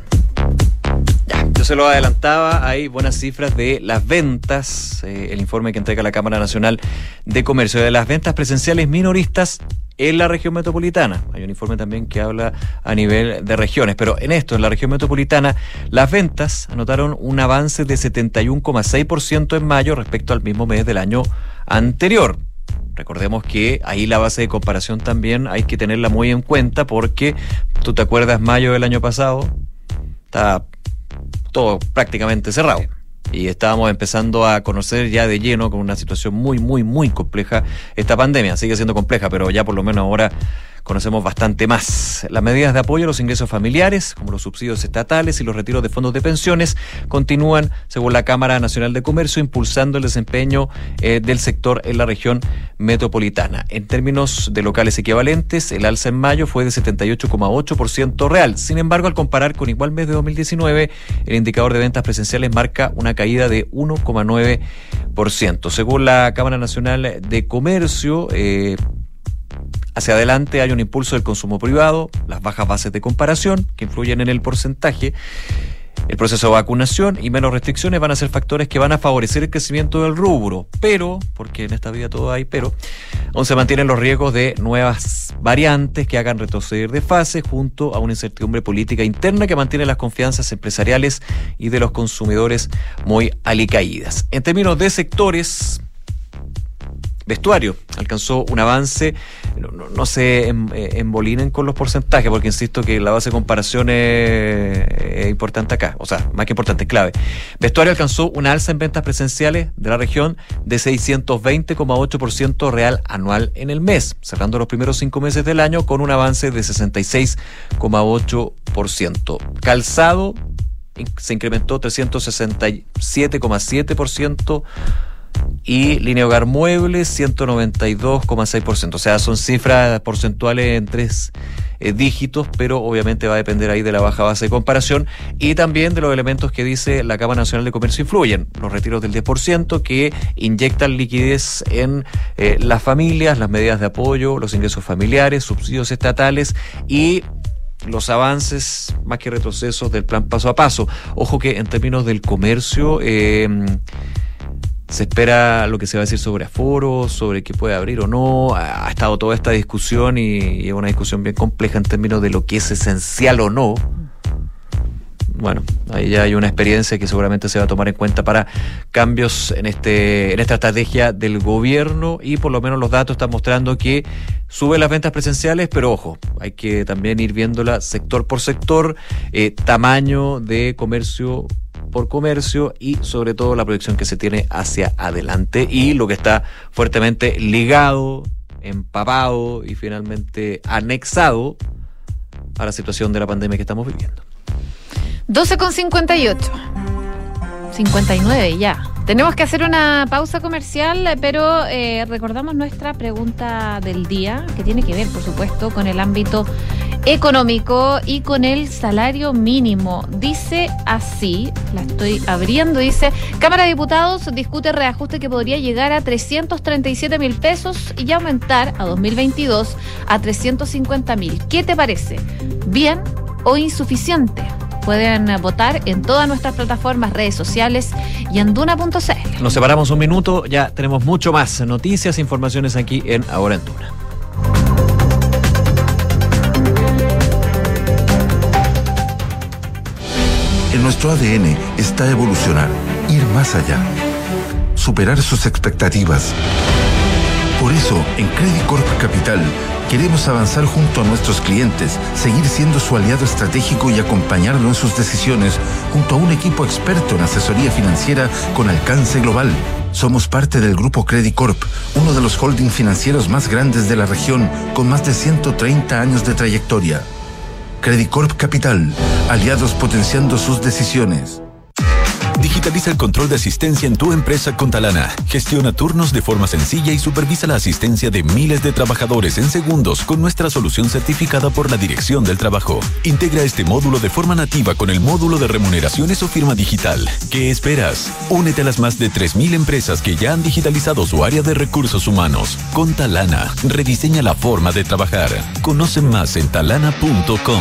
Ya, yo se lo adelantaba, hay buenas cifras de las ventas, eh, el informe que entrega la Cámara Nacional de Comercio, de las ventas presenciales minoristas en la región metropolitana. Hay un informe también que habla a nivel de regiones, pero en esto, en la región metropolitana, las ventas anotaron un avance de setenta y uno coma seis por ciento en mayo respecto al mismo mes del año anterior. Recordemos que ahí la base de comparación también hay que tenerla muy en cuenta, porque tú te acuerdas, mayo del año pasado estaba todo prácticamente cerrado. Y estábamos empezando a conocer ya de lleno, con una situación muy, muy, muy compleja, esta pandemia. Sigue siendo compleja, pero ya por lo menos ahora conocemos bastante más. Las medidas de apoyo a los ingresos familiares, como los subsidios estatales y los retiros de fondos de pensiones, continúan, según la Cámara Nacional de Comercio, impulsando el desempeño eh, del sector en la región metropolitana. En términos de locales equivalentes, el alza en mayo fue de setenta y ocho coma ocho por ciento real. Sin embargo, al comparar con igual mes de dos mil diecinueve, el indicador de ventas presenciales marca una caída de uno coma nueve por ciento. Según la Cámara Nacional de Comercio, eh, hacia adelante hay un impulso del consumo privado, las bajas bases de comparación que influyen en el porcentaje, el proceso de vacunación y menos restricciones van a ser factores que van a favorecer el crecimiento del rubro. Pero, porque en esta vida todo hay pero, aún se mantienen los riesgos de nuevas variantes que hagan retroceder de fase, junto a una incertidumbre política interna que mantiene las confianzas empresariales y de los consumidores muy alicaídas. En términos de sectores, vestuario alcanzó un avance, no, no, no se em, embolinen con los porcentajes, porque insisto que la base de comparación es, es importante acá, o sea, más que importante, clave. Vestuario alcanzó una alza en ventas presenciales de la región de seiscientos veinte coma ocho por ciento real anual en el mes, cerrando los primeros cinco meses del año con un avance de sesenta y seis coma ocho por ciento. Calzado se incrementó trescientos sesenta y siete coma siete por ciento, y línea hogar muebles ciento noventa y dos coma seis por ciento. O sea, son cifras porcentuales en tres eh, dígitos, pero obviamente va a depender ahí de la baja base de comparación y también de los elementos que dice la Cámara Nacional de Comercio influyen. Los retiros del diez por ciento que inyectan liquidez en eh, las familias, las medidas de apoyo, los ingresos familiares, subsidios estatales y los avances más que retrocesos del plan paso a paso. Ojo que en términos del comercio, eh, se espera lo que se va a decir sobre aforo, sobre qué puede abrir o no. Ha estado toda esta discusión y, y es una discusión bien compleja en términos de lo que es esencial o no. Bueno, ahí ya hay una experiencia que seguramente se va a tomar en cuenta para cambios en este en esta estrategia del gobierno, y por lo menos los datos están mostrando que suben las ventas presenciales, pero ojo, hay que también ir viéndola sector por sector, eh, tamaño de comercio por comercio y sobre todo la proyección que se tiene hacia adelante y lo que está fuertemente ligado, empapado y finalmente anexado a la situación de la pandemia que estamos viviendo. doce con cincuenta y ocho. cincuenta y nueve ya. Tenemos que hacer una pausa comercial, pero eh, recordamos nuestra pregunta del día, que tiene que ver, por supuesto, con el ámbito económico y con el salario mínimo. Dice así, la estoy abriendo, dice: Cámara de Diputados discute reajuste que podría llegar a trescientos treinta y siete mil pesos y aumentar a dos mil veintidós a trescientos cincuenta mil. ¿Qué te parece? ¿Bien o insuficiente? Pueden votar en todas nuestras plataformas, redes sociales y en duna punto c l. Nos separamos un minuto, ya tenemos mucho más noticias e informaciones aquí en Ahora en Duna. En nuestro A D N está evolucionar, ir más allá, superar sus expectativas. Por eso, en Credit Corp Capital, queremos avanzar junto a nuestros clientes, seguir siendo su aliado estratégico y acompañarlo en sus decisiones, junto a un equipo experto en asesoría financiera con alcance global. Somos parte del Grupo Credit Corp, uno de los holding financieros más grandes de la región, con más de ciento treinta años de trayectoria. Credit Corp Capital, aliados potenciando sus decisiones. Digitaliza el control de asistencia en tu empresa con Talana. Gestiona turnos de forma sencilla y supervisa la asistencia de miles de trabajadores en segundos con nuestra solución certificada por la Dirección del Trabajo. Integra este módulo de forma nativa con el módulo de remuneraciones o firma digital. ¿Qué esperas? Únete a las más de tres mil empresas que ya han digitalizado su área de recursos humanos. Con Talana, rediseña la forma de trabajar. Conoce más en talana punto com.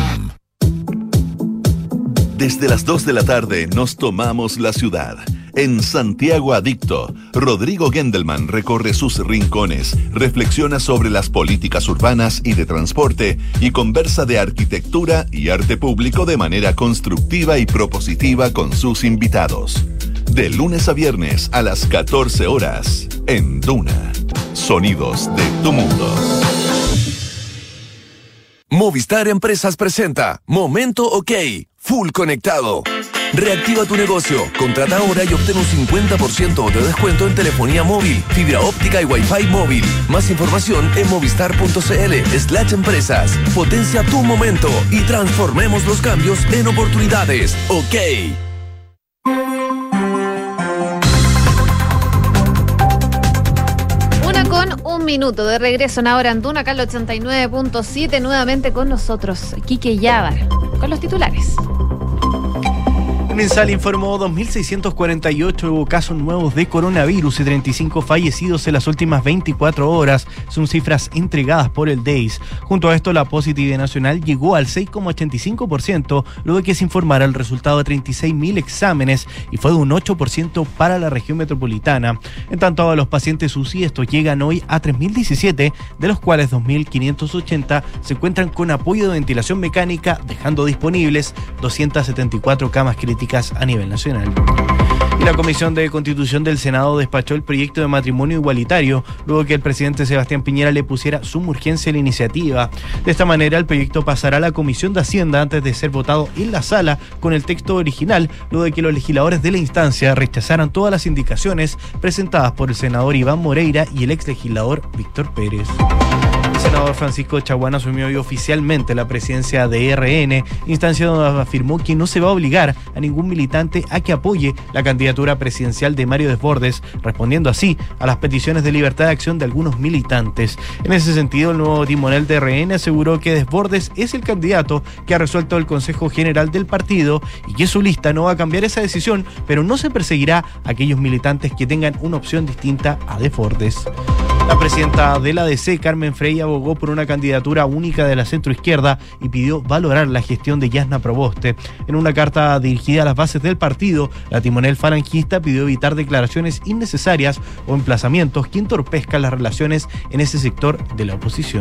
Desde las dos de la tarde nos tomamos la ciudad. En Santiago Adicto, Rodrigo Gendelman recorre sus rincones, reflexiona sobre las políticas urbanas y de transporte y conversa de arquitectura y arte público de manera constructiva y propositiva con sus invitados. De lunes a viernes a las catorce horas, en Duna. Sonidos de tu mundo. Movistar Empresas presenta Momento OK, Full Conectado. Reactiva tu negocio, contrata ahora y obtén un cincuenta por ciento de descuento en telefonía móvil, fibra óptica y Wi-Fi móvil. Más información en movistar punto cl slash empresas. Potencia tu momento y transformemos los cambios en oportunidades. OK. Con un minuto de regreso en Ahora en Duna, acá al ochenta y nueve punto siete, nuevamente con nosotros, Quique Yávar, con los titulares. El MinSal informó dos mil seiscientos cuarenta y ocho casos nuevos de coronavirus y treinta y cinco fallecidos en las últimas veinticuatro horas. Son cifras entregadas por el D E I S. Junto a esto, la positividad nacional llegó al seis coma ochenta y cinco por ciento, luego de que se informara el resultado de treinta y seis mil exámenes y fue de un ocho por ciento para la región metropolitana. En tanto, a los pacientes U C I, estos llegan hoy a tres mil diecisiete, de los cuales dos mil quinientos ochenta se encuentran con apoyo de ventilación mecánica, dejando disponibles doscientas setenta y cuatro camas críticas a nivel nacional. Y la Comisión de Constitución del Senado despachó el proyecto de matrimonio igualitario, luego que el presidente Sebastián Piñera le pusiera suma urgencia a la iniciativa. De esta manera, el proyecto pasará a la Comisión de Hacienda antes de ser votado en la sala con el texto original, luego de que los legisladores de la instancia rechazaran todas las indicaciones presentadas por el senador Iván Moreira y el ex legislador Víctor Pérez. El senador Francisco Chaguán asumió hoy oficialmente la presidencia de R N, instancia donde afirmó que no se va a obligar a ningún militante a que apoye la candidatura presidencial de Mario Desbordes, respondiendo así a las peticiones de libertad de acción de algunos militantes. En ese sentido, el nuevo timonel de R N aseguró que Desbordes es el candidato que ha resuelto el Consejo General del partido y que su lista no va a cambiar esa decisión, pero no se perseguirá a aquellos militantes que tengan una opción distinta a Desbordes. La presidenta de la A D C, Carmen Frey, abogó por una candidatura única de la centroizquierda y pidió valorar la gestión de Yasna Proboste. En una carta dirigida a las bases del partido, la timonel falangista pidió evitar declaraciones innecesarias o emplazamientos que entorpezcan las relaciones en ese sector de la oposición.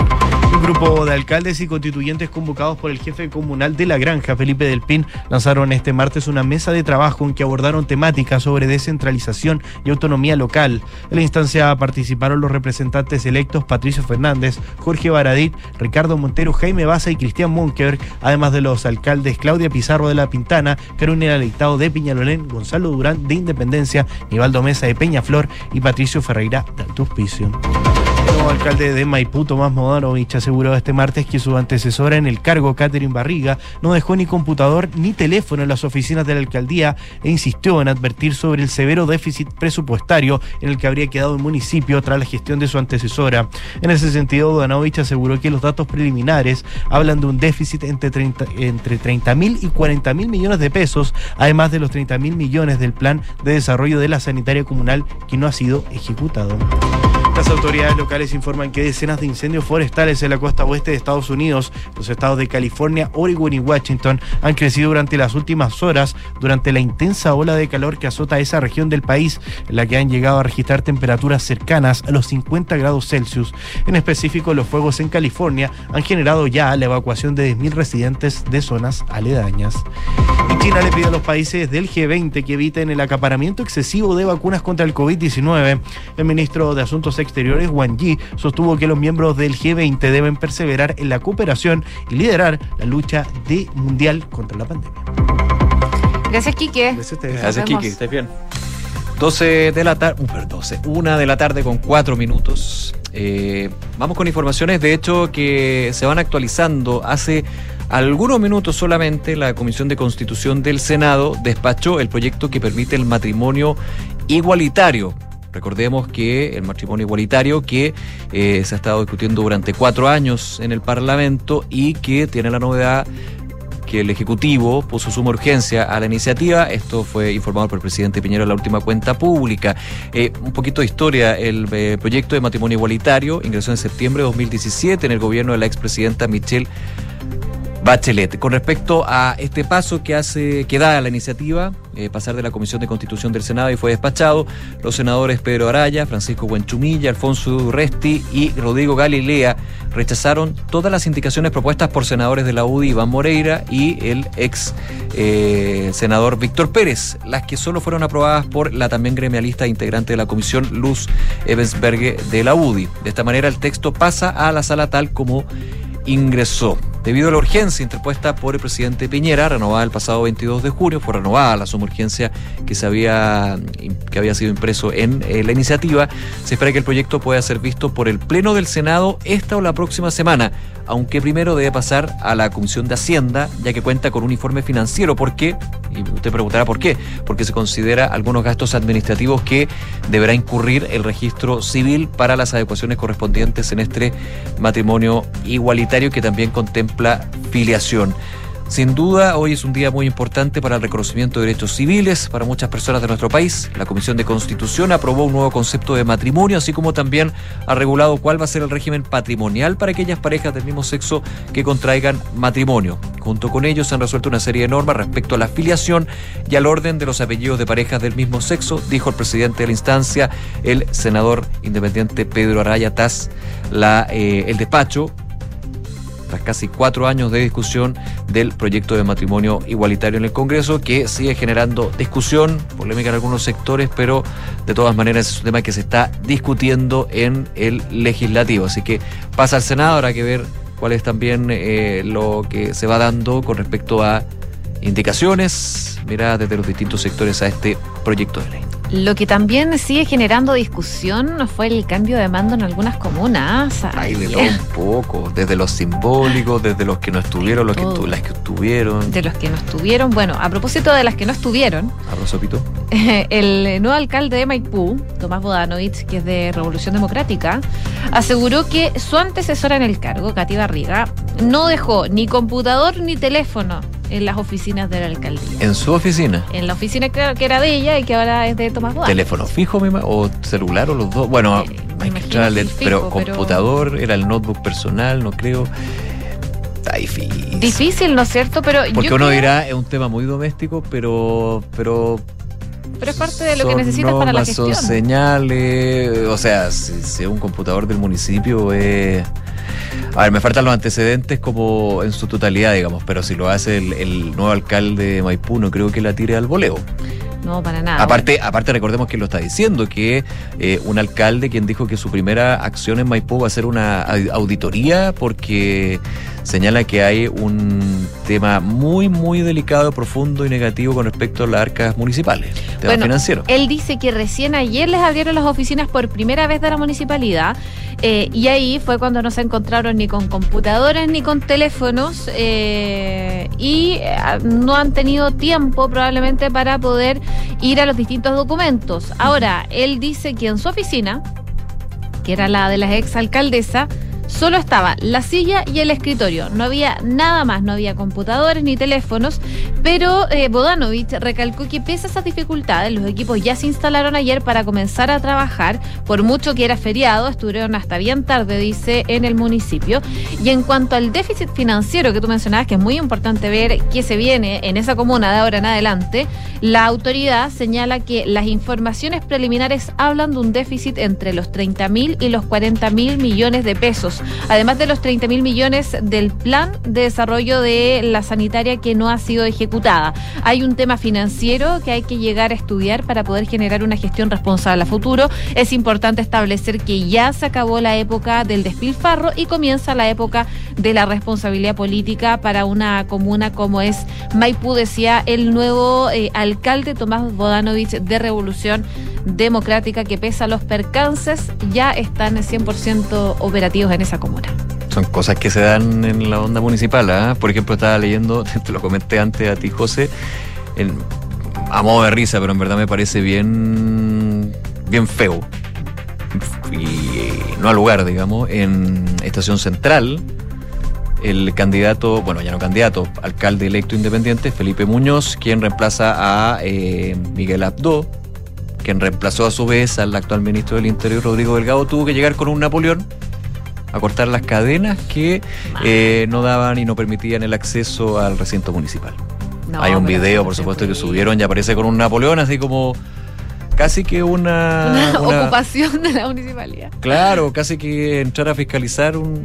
Un grupo de alcaldes y constituyentes convocados por el jefe comunal de La Granja, Felipe Del Pin, lanzaron este martes una mesa de trabajo en que abordaron temáticas sobre descentralización y autonomía local. En la instancia participaron los representantes electos Patricio Fernández, Jorge Baradit, Ricardo Montero, Jaime Baza y Cristian Monkeberg, además de los alcaldes Claudia Pizarro de La Pintana, Carolina Leitao de Peñalolén, Gonzalo Durán de Independencia, Nivaldo Mesa de Peñaflor y Patricio Ferreira de Alto Hospicio. En nuevo alcalde de Maipú, Tomás Modanovich, aseguró este martes que su antecesora en el cargo, Catherine Barriga, no dejó ni computador ni teléfono en las oficinas de la alcaldía e insistió en advertir sobre el severo déficit presupuestario en el que habría quedado el municipio tras la gestión de su antecesora. En ese sentido, Modanovich aseguró que los datos preliminares hablan de un déficit entre treinta, entre treinta mil y cuarenta mil millones de pesos, además de los treinta mil millones del plan de desarrollo de la sanitaria comunal que no ha sido ejecutado. Las autoridades locales informan que decenas de incendios forestales en la costa oeste de Estados Unidos, los estados de California, Oregon y Washington, han crecido durante las últimas horas durante la intensa ola de calor que azota esa región del país, en la que han llegado a registrar temperaturas cercanas a los cincuenta grados Celsius. En específico, los fuegos en California han generado ya la evacuación de diez mil residentes de zonas aledañas. Y China le pide a los países del G veinte que eviten el acaparamiento excesivo de vacunas contra el COVID diecinueve. El ministro de Asuntos Exteriores, Wang Yi, sostuvo que los miembros del G veinte deben perseverar en la cooperación y liderar la lucha de mundial contra la pandemia. Gracias, Quique. Gracias, Gracias Quique. ¿Estás bien? doce de la tarde, uh, doce, una de la tarde con cuatro minutos. Eh, vamos con informaciones, de hecho, que se van actualizando. Hace algunos minutos solamente la Comisión de Constitución del Senado despachó el proyecto que permite el matrimonio igualitario. Recordemos que el matrimonio igualitario que eh, se ha estado discutiendo durante cuatro años en el Parlamento y que tiene la novedad que el Ejecutivo puso suma urgencia a la iniciativa. Esto fue informado por el presidente Piñera en la última cuenta pública. Eh, un poquito de historia. El eh, proyecto de matrimonio igualitario ingresó en septiembre de dos mil diecisiete en el gobierno de la expresidenta Michelle Bachelet. Con respecto a este paso que hace, que da la iniciativa, eh, pasar de la Comisión de Constitución del Senado y fue despachado, los senadores Pedro Araya, Francisco Buenchumilla, Alfonso Urresti y Rodrigo Galilea rechazaron todas las indicaciones propuestas por senadores de la U D I, Iván Moreira y el ex eh, senador Víctor Pérez, las que solo fueron aprobadas por la también gremialista integrante de la comisión, Luz Ebensberger de la U D I. De esta manera el texto pasa a la sala tal como ingresó. Debido a la urgencia interpuesta por el presidente Piñera, renovada el pasado veintidós de junio, fue renovada la suma urgencia que se había que había sido impreso en eh, la iniciativa. Se espera que el proyecto pueda ser visto por el Pleno del Senado esta o la próxima semana, aunque primero debe pasar a la Comisión de Hacienda, ya que cuenta con un informe financiero. ¿Por qué? Y usted preguntará por qué. Porque se considera algunos gastos administrativos que deberá incurrir el registro civil para las adecuaciones correspondientes en este matrimonio igualitario que también contempla filiación. Sin duda, hoy es un día muy importante para el reconocimiento de derechos civiles para muchas personas de nuestro país. La Comisión de Constitución aprobó un nuevo concepto de matrimonio, así como también ha regulado cuál va a ser el régimen patrimonial para aquellas parejas del mismo sexo que contraigan matrimonio. Junto con ellos se han resuelto una serie de normas respecto a la filiación y al orden de los apellidos de parejas del mismo sexo, dijo el presidente de la instancia, el senador independiente Pedro Araya, tras la, eh, el despacho tras casi cuatro años de discusión del proyecto de matrimonio igualitario en el Congreso, que sigue generando discusión, polémica en algunos sectores, pero de todas maneras es un tema que se está discutiendo en el legislativo. Así que pasa al Senado, habrá que ver cuál es también eh, lo que se va dando con respecto a indicaciones, miradas desde los distintos sectores a este proyecto de ley. Lo que también sigue generando discusión fue el cambio de mando en algunas comunas. Hay de todo un poco, desde los simbólicos, desde los que no estuvieron, los que estu- las que estuvieron. De los que no estuvieron. Bueno, a propósito de las que no estuvieron, Arrozopito. El nuevo alcalde de Maipú, Tomás Modanovich, que es de Revolución Democrática, aseguró que su antecesora en el cargo, Katy Barriga, no dejó ni computador ni teléfono en las oficinas de la alcaldía. ¿En su oficina? En la oficina que era de ella y que ahora es de Tomás Modanovich. ¿Teléfono fijo misma, o celular o los dos? Bueno, eh, hay que entrarle, fijo, pero computador, pero... era el notebook personal, no creo. Está difícil. Difícil, ¿no es cierto? Pero porque yo uno creo... dirá, es un tema muy doméstico, pero... pero Pero es parte de lo que necesitas para la gestión. Son señales, o sea, si, si es un computador del municipio, eh, a ver, me faltan los antecedentes como en su totalidad, digamos, pero si lo hace el, el nuevo alcalde de Maipú, no creo que la tire al voleo. No, para nada. Aparte, bueno. aparte recordemos que lo está diciendo, que eh, un alcalde quien dijo que su primera acción en Maipú va a ser una auditoría porque señala que hay un tema muy, muy delicado, profundo y negativo con respecto a las arcas municipales, tema bueno, financiero. Él dice que recién ayer les abrieron las oficinas por primera vez de la municipalidad, eh, y ahí fue cuando no se encontraron ni con computadores ni con teléfonos, eh, y eh, no han tenido tiempo probablemente para poder ir a los distintos documentos. Ahora, él dice que en su oficina, que era la de la exalcaldesa, solo estaba la silla y el escritorio. No había nada más, no había computadores ni teléfonos, pero eh, Bodanovich recalcó que pese a esas dificultades, los equipos ya se instalaron ayer para comenzar a trabajar, por mucho que era feriado, estuvieron hasta bien tarde, dice, en el municipio. Y en cuanto al déficit financiero que tú mencionabas, que es muy importante ver qué se viene en esa comuna de ahora en adelante, la autoridad señala que las informaciones preliminares hablan de un déficit entre los treinta mil y los cuarenta mil millones de pesos. Además de los treinta mil millones del plan de desarrollo de la sanitaria que no ha sido ejecutada. Hay un tema financiero que hay que llegar a estudiar para poder generar una gestión responsable a futuro. Es importante establecer que ya se acabó la época del despilfarro y comienza la época de la responsabilidad política para una comuna como es Maipú, decía el nuevo eh, alcalde Tomás Bodanovich de Revolución Democrática, que pese a los percances ya están cien por ciento operativos en esa comuna. Son cosas que se dan en la onda municipal, ¿eh? Por ejemplo, estaba leyendo, te lo comenté antes a ti, José, en, a modo de risa, pero en verdad me parece bien, bien feo. Y no al lugar, digamos, en Estación Central, el candidato, bueno, ya no candidato, alcalde electo independiente, Felipe Muñoz, quien reemplaza a eh, Miguel Abdo, quien reemplazó a su vez al actual ministro del Interior, Rodrigo Delgado, tuvo que llegar con un Napoleón a cortar las cadenas que eh, no daban y no permitían el acceso al recinto municipal. No, hay un video, por supuesto, que subieron y aparece con un Napoleón, así como casi que una... Una, una ocupación de la municipalidad. Claro, casi que entrar a fiscalizar un...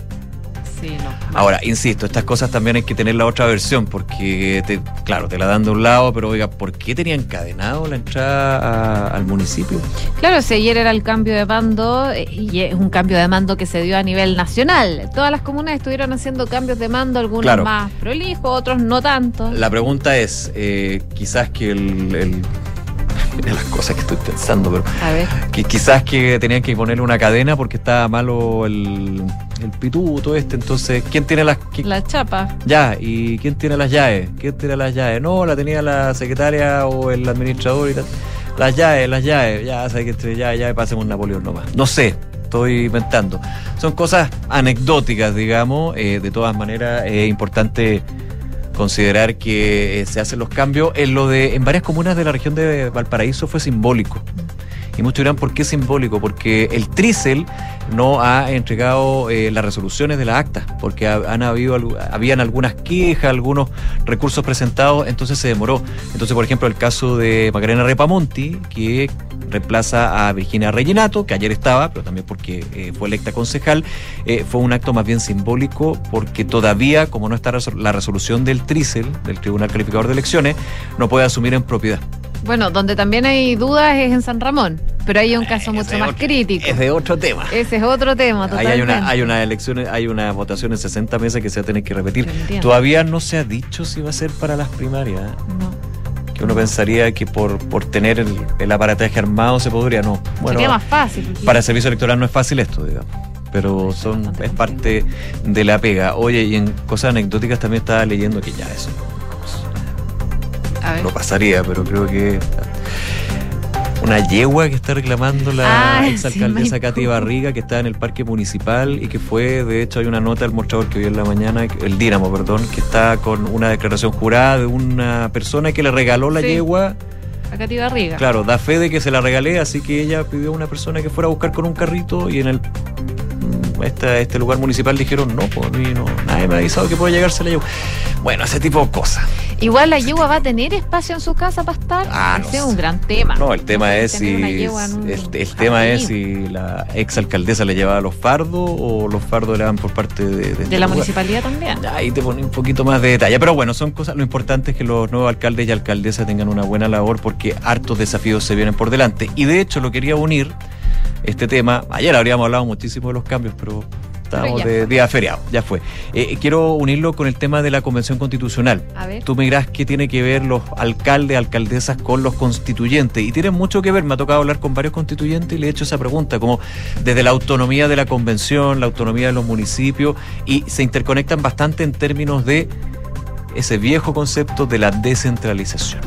Sí, no. Ahora, insisto, estas cosas también hay que tener la otra versión, porque, te, claro, te la dan de un lado, pero oiga, ¿por qué tenía encadenado la entrada a, al municipio? Claro, si ayer era el cambio de mando, eh, y es un cambio de mando que se dio a nivel nacional. Todas las comunas estuvieron haciendo cambios de mando, algunos claro. más prolijos, otros no tanto. La pregunta es, eh, quizás que el... el de las cosas que estoy pensando, pero a ver. Que quizás que tenían que ponerle una cadena porque estaba malo el, el pituto este, entonces ¿quién tiene las quién? La chapa? Ya, ¿y quién tiene las llaves? ¿Quién tiene las llaves? No, la tenía la secretaria o el administrador y tal. Las llaves, las llaves, ya sabes que entre llaves, llaves pasemos un Napoleón nomás. No sé, estoy inventando. Son cosas anecdóticas, digamos, eh, de todas maneras es importante considerar que eh, se hacen los cambios. En lo de en varias comunas de la región de Valparaíso fue simbólico. Y muchos dirán, ¿por qué simbólico? Porque el Trícel no ha entregado eh, las resoluciones de las actas, porque ha, han habido, habían algunas quejas, algunos recursos presentados, entonces se demoró. Entonces, por ejemplo, el caso de Macarena Repamonti, que reemplaza a Virginia Reginato, que ayer estaba, pero también porque eh, fue electa concejal, eh, fue un acto más bien simbólico, porque todavía, como no está la resolución del Trícel, del Tribunal Calificador de Elecciones, no puede asumir en propiedad. Bueno, donde también hay dudas es en San Ramón, pero hay un caso mucho Ese más otro, crítico. Es de otro tema. Ese es otro tema, totalmente. Ahí hay una, hay una elección, hay una votación en sesenta meses que se va a tener que repetir. Todavía no se ha dicho si va a ser para las primarias. No. Que uno pensaría que por, por tener el, el aparataje armado se podría, no. Bueno, sería más fácil. Para el servicio electoral no es fácil esto, digamos. Pero son es parte de la pega. Oye, y en cosas anecdóticas también estaba leyendo que ya eso A ver. no pasaría, pero creo que una yegua que está reclamando la ah, exalcaldesa sí, Katy Barriga, que está en el parque municipal y que fue, de hecho hay una nota del mostrador que vi en la mañana, el Dínamo, perdón, que está con una declaración jurada de una persona que le regaló la sí. yegua a Katy Barriga. Claro, da fe de que se la regalé, así que ella pidió a una persona que fuera a buscar con un carrito y en el Este, este lugar municipal dijeron no, pues no, nadie me ha avisado que puede llegarse la yegua. Bueno, ese tipo de cosas. Igual la yegua va a tener espacio en su casa para estar. Ah, Ese no es un gran tema. No, el tema es si un, el, el tema es si la exalcaldesa le llevaba los fardos o los fardos le dan por parte de, de, de este la lugar. Municipalidad también. Ahí te pone un poquito más de detalle, pero bueno, son cosas. Lo importante es que los nuevos alcaldes y alcaldesas tengan una buena labor porque hartos desafíos se vienen por delante. Y de hecho lo quería unir este tema. Ayer habríamos hablado muchísimo de los cambios, pero Estamos de fue. día feriado, ya fue. Eh, quiero unirlo con el tema de la Convención Constitucional. A ver. Tú me dirás qué tiene que ver los alcaldes, alcaldesas con los constituyentes. Y tienen mucho que ver. Me ha tocado hablar con varios constituyentes y le he hecho esa pregunta, como desde la autonomía de la convención, la autonomía de los municipios, y se interconectan bastante en términos de ese viejo concepto de la descentralización.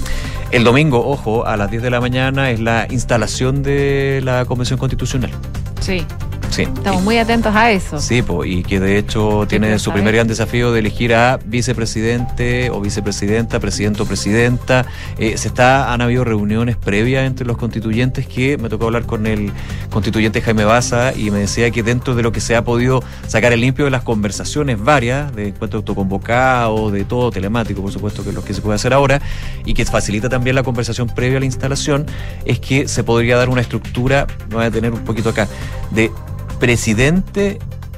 El domingo, ojo, a las diez de la mañana es la instalación de la Convención Constitucional. Sí. Sí. Estamos muy atentos a eso. Sí, po, y que de hecho tiene su primer gran desafío de elegir a vicepresidente o vicepresidenta, presidente o presidenta. Eh, se está, han habido reuniones previas entre los constituyentes, que me tocó hablar con el constituyente Jaime Baza y me decía que dentro de lo que se ha podido sacar el limpio de las conversaciones varias, de encuentros autoconvocados, de todo telemático, por supuesto, que es lo que se puede hacer ahora, y que facilita también la conversación previa a la instalación, es que se podría dar una estructura, me voy a detener un poquito acá, de presidente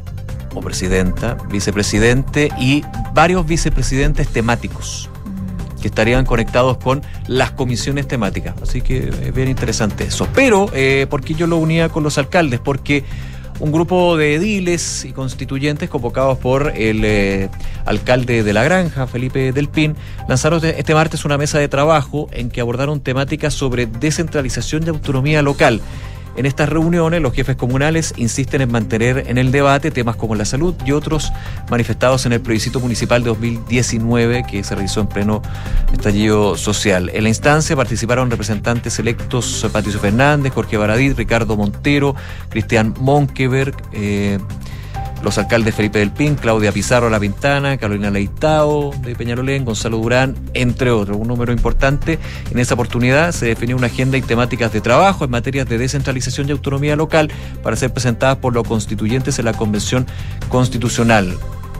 o presidenta, vicepresidente y varios vicepresidentes temáticos que estarían conectados con las comisiones temáticas. Así que es bien interesante eso. Pero, eh, ¿por qué yo lo unía con los alcaldes? Porque un grupo de ediles y constituyentes convocados por el eh, alcalde de La Granja, Felipe Del Pin, lanzaron este martes una mesa de trabajo en que abordaron temáticas sobre descentralización y autonomía local. En estas reuniones, los jefes comunales insisten en mantener en el debate temas como la salud y otros manifestados en el plebiscito municipal de dos mil diecinueve, que se realizó en pleno estallido social. En la instancia participaron representantes electos Patricio Fernández, Jorge Baradit, Ricardo Montero, Cristian Monkeberg, eh, los alcaldes Felipe Del Pin, Claudia Pizarro La Pintana, Carolina Leitao de Peñalolén, Gonzalo Durán, entre otros. Un número importante. En esa oportunidad se definió una agenda y temáticas de trabajo en materias de descentralización y autonomía local para ser presentadas por los constituyentes en la Convención Constitucional.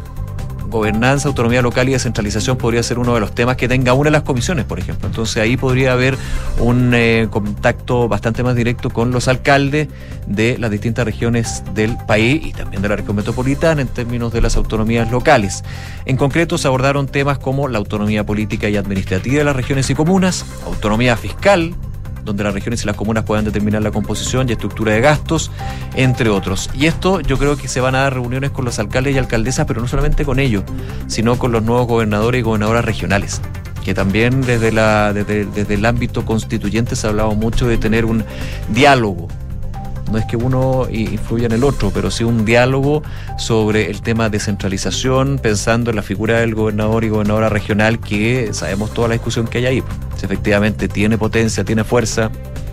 Gobernanza, autonomía local y descentralización podría ser uno de los temas que tenga una de las comisiones, por ejemplo. Entonces ahí podría haber un eh, contacto bastante más directo con los alcaldes de las distintas regiones del país y también de la región metropolitana en términos de las autonomías locales. En concreto se abordaron temas como la autonomía política y administrativa de las regiones y comunas, autonomía fiscal, donde las regiones y las comunas puedan determinar la composición y estructura de gastos, entre otros. Y esto yo creo que se van a dar reuniones con los alcaldes y alcaldesas, pero no solamente con ellos, sino con los nuevos gobernadores y gobernadoras regionales, que también desde, la, desde, desde el ámbito constituyente se ha hablado mucho de tener un diálogo. No es que uno influya en el otro, pero sí un diálogo sobre el tema de descentralización, pensando en la figura del gobernador y gobernadora regional, que sabemos toda la discusión que hay ahí. Si efectivamente tiene potencia, tiene fuerza.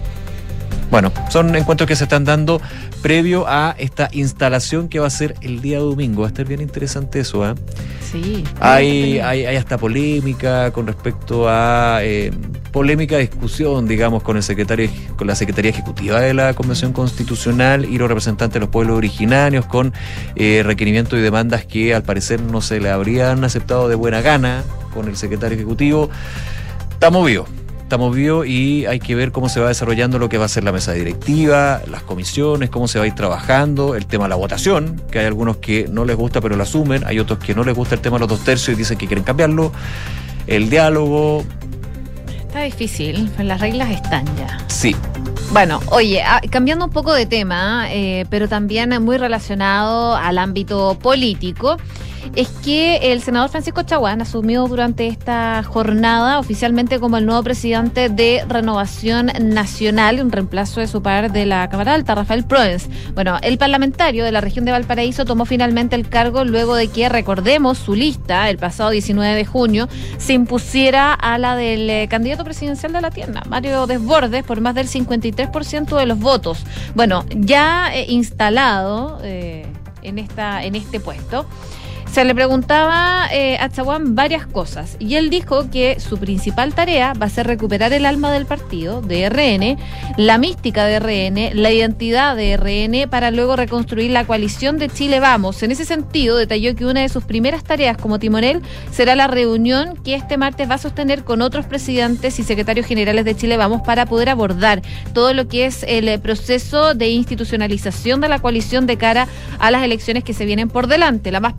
Bueno, son encuentros que se están dando previo a esta instalación que va a ser el día domingo. Va a estar bien interesante eso, ¿eh? Sí. Hay, hay, hay hasta polémica con respecto a eh, polémica discusión, digamos, con el secretario, con la Secretaría Ejecutiva de la Convención Constitucional y los representantes de los pueblos originarios, con eh, requerimientos y demandas que al parecer no se le habrían aceptado de buena gana con el secretario ejecutivo. Está movido. Estamos vivos y hay que ver cómo se va desarrollando lo que va a ser la mesa directiva, las comisiones, cómo se va a ir trabajando, el tema de la votación, que hay algunos que no les gusta pero lo asumen, hay otros que no les gusta el tema de los dos tercios y dicen que quieren cambiarlo, el diálogo. Está difícil, las reglas están ya. Sí. Bueno, oye, ah, cambiando un poco de tema, eh, pero también muy relacionado al ámbito político, es que el senador Francisco Chaguán asumió durante esta jornada oficialmente como el nuevo presidente de Renovación Nacional, un reemplazo de su par de la Cámara Alta, Rafael Proens. Bueno, el parlamentario de la región de Valparaíso tomó finalmente el cargo luego de que, recordemos, su lista el pasado diecinueve de junio se impusiera a la del eh, candidato presidencial de la tienda, Mario Desbordes, por más del cincuenta y tres por ciento de los votos. Bueno, ya eh, instalado eh, en, esta, en este puesto, se le preguntaba eh, a Chaguán varias cosas y él dijo que su principal tarea va a ser recuperar el alma del partido, de R N, la mística de R N, la identidad de R N, para luego reconstruir la coalición de Chile Vamos. En ese sentido, detalló que una de sus primeras tareas como timonel será la reunión que este martes va a sostener con otros presidentes y secretarios generales de Chile Vamos para poder abordar todo lo que es el proceso de institucionalización de la coalición de cara a las elecciones que se vienen por delante. La más próxima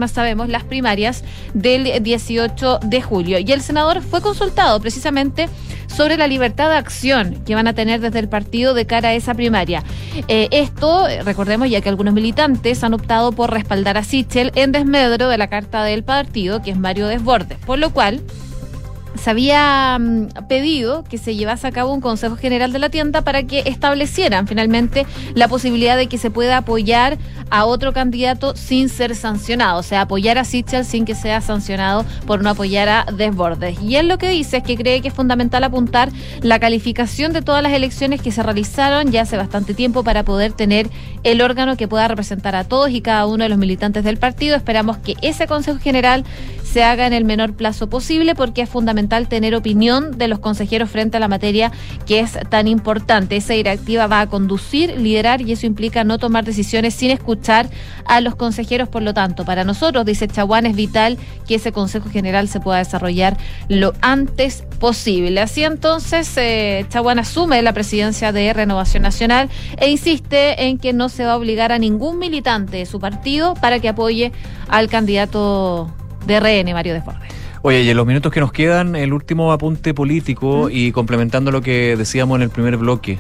próximas, sabemos, las primarias del dieciocho de julio. Y el senador fue consultado precisamente sobre la libertad de acción que van a tener desde el partido de cara a esa primaria. Eh, esto, recordemos ya que algunos militantes han optado por respaldar a Sichel en desmedro de la carta del partido, que es Mario Desbordes, por lo cual se había um, pedido que se llevase a cabo un Consejo General de la tienda para que establecieran finalmente la posibilidad de que se pueda apoyar a otro candidato sin ser sancionado, o sea, apoyar a Sichel sin que sea sancionado por no apoyar a Desbordes. Y él lo que dice es que cree que es fundamental apuntar la calificación de todas las elecciones que se realizaron ya hace bastante tiempo para poder tener el órgano que pueda representar a todos y cada uno de los militantes del partido. Esperamos que ese Consejo General se haga en el menor plazo posible porque es fundamental tener opinión de los consejeros frente a la materia que es tan importante. Esa directiva va a conducir, liderar y eso implica no tomar decisiones sin escuchar a los consejeros. Por lo tanto, para nosotros, dice Chaguán, es vital que ese Consejo General se pueda desarrollar lo antes posible. Así entonces, eh, Chaguán asume la presidencia de Renovación Nacional e insiste en que no se va a obligar a ningún militante de su partido para que apoye al candidato de R N, Mario Desbordes. Oye, y en los minutos que nos quedan, el último apunte político, ¿Mm? y complementando lo que decíamos en el primer bloque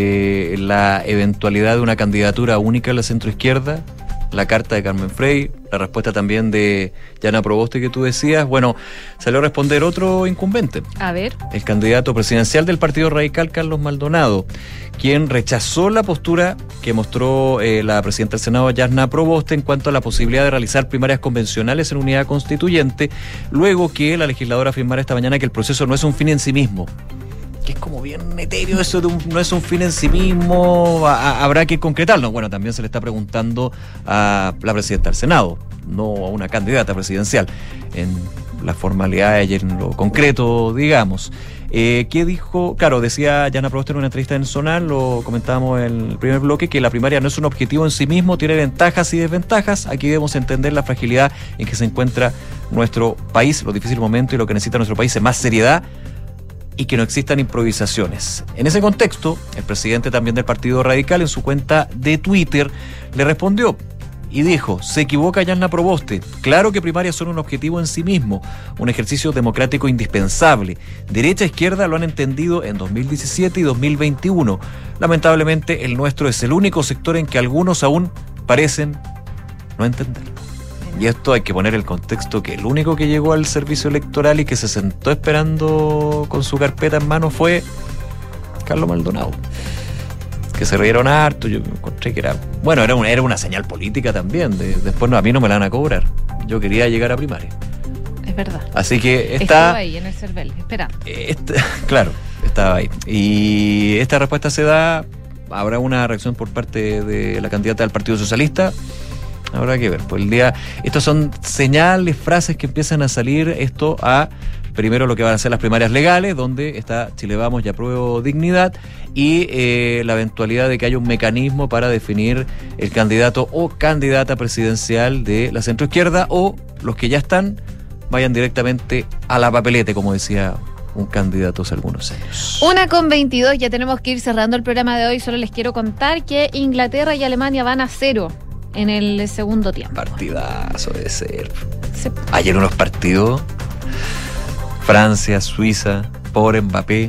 de la eventualidad de una candidatura única a la centroizquierda, la carta de Carmen Frey, la respuesta también de Yana Proboste que tú decías, bueno, salió a responder otro incumbente. A ver. El candidato presidencial del Partido Radical, Carlos Maldonado, quien rechazó la postura que mostró eh, la presidenta del Senado, Yana Proboste, en cuanto a la posibilidad de realizar primarias convencionales en unidad constituyente, luego que la legisladora afirmara esta mañana que el proceso no es un fin en sí mismo. Que es como bien etéreo eso de un, no es un fin en sí mismo, a, a, habrá que concretarlo. Bueno, también se le está preguntando a la presidenta del Senado, no a una candidata presidencial, en la formalidad y en lo concreto, digamos. Eh, ¿Qué dijo? Claro, decía Yana Proboste en una entrevista en Zonal, lo comentábamos en el primer bloque, que la primaria no es un objetivo en sí mismo, tiene ventajas y desventajas. Aquí debemos entender la fragilidad en que se encuentra nuestro país, los difíciles momentos y lo que necesita nuestro país es más seriedad y que no existan improvisaciones. En ese contexto, el presidente también del Partido Radical en su cuenta de Twitter le respondió y dijo: se equivoca Yana Proboste, claro que primarias son un objetivo en sí mismo, un ejercicio democrático indispensable. Derecha e izquierda lo han entendido en dos mil diecisiete y dos mil veintiuno. Lamentablemente el nuestro es el único sector en que algunos aún parecen no entenderlo. Y esto hay que poner el contexto que el único que llegó al servicio electoral y que se sentó esperando con su carpeta en mano fue Carlos Maldonado. Que se rieron harto, yo encontré que era... Bueno, era una, era una señal política también, de, después no, a mí no me la van a cobrar. Yo quería llegar a primaria. Es verdad. Así que está... Estaba ahí en el Cervel, esperando. Esta, claro, estaba ahí. Y esta respuesta se da, habrá una reacción por parte de la candidata del Partido Socialista. Habrá que ver, pues el día... Estos son señales, frases que empiezan a salir esto a... Primero lo que van a ser las primarias legales, donde está Chile Vamos y Apruebo Dignidad, y eh, la eventualidad de que haya un mecanismo para definir el candidato o candidata presidencial de la centroizquierda, o los que ya están vayan directamente a la papeleta, como decía un candidato hace algunos años. Una con veintidós, ya tenemos que ir cerrando el programa de hoy. Solo les quiero contar que Inglaterra y Alemania van a cero en el segundo tiempo. Partidazo de ser. Sí. Ayer unos partidos... Francia, Suiza, pobre Mbappé.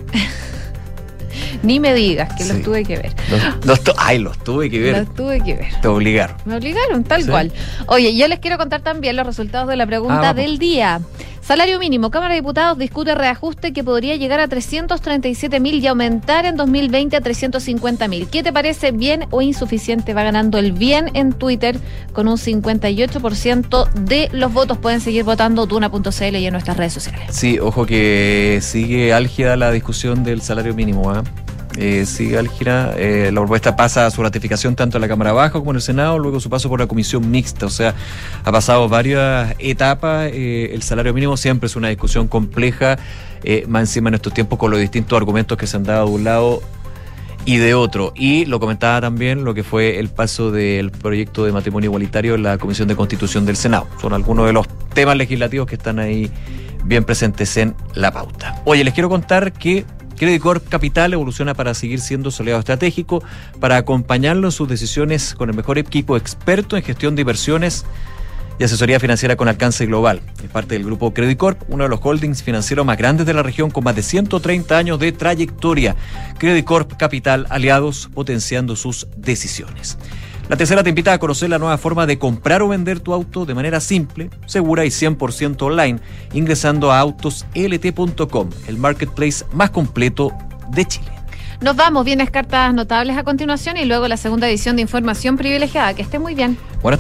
Ni me digas que sí. Los tuve que ver. Los, los tu, ay, los tuve que ver. Los tuve que ver. Te obligaron. Me obligaron, tal ¿Sí? cual. Oye, yo les quiero contar también los resultados de la pregunta ah, del día. Salario mínimo. Cámara de Diputados discute reajuste que podría llegar a trescientos treinta y siete mil y aumentar en dos mil veinte a trescientos cincuenta mil. ¿Qué te parece, bien o insuficiente? Va ganando el bien en Twitter con un cincuenta y ocho por ciento de los votos. Pueden seguir votando Duna punto c l y en nuestras redes sociales. Sí, ojo que sigue álgida la discusión del salario mínimo, ¿eh? Eh, sigue álgida, eh, la propuesta pasa a su ratificación tanto en la Cámara Baja como en el Senado, luego su paso por la comisión mixta, o sea, ha pasado varias etapas. Eh, el salario mínimo siempre es una discusión compleja, eh, más encima en estos tiempos con los distintos argumentos que se han dado de un lado y de otro. Y lo comentaba también lo que fue el paso del proyecto de matrimonio igualitario en la Comisión de Constitución del Senado. Son algunos de los temas legislativos que están ahí bien presentes en la pauta. Oye, les quiero contar que Credit Corp Capital evoluciona para seguir siendo su aliado estratégico, para acompañarlo en sus decisiones con el mejor equipo experto en gestión de inversiones y asesoría financiera con alcance global. Es parte del grupo Credit Corp, uno de los holdings financieros más grandes de la región con más de ciento treinta años de trayectoria. Credit Corp Capital, aliados potenciando sus decisiones. La Tercera te invita a conocer la nueva forma de comprar o vender tu auto de manera simple, segura y cien por ciento online, ingresando a autos l t punto com, el marketplace más completo de Chile. Nos vamos, vienes cartas notables a continuación y luego la segunda edición de Información Privilegiada. Que esté muy bien. Buenas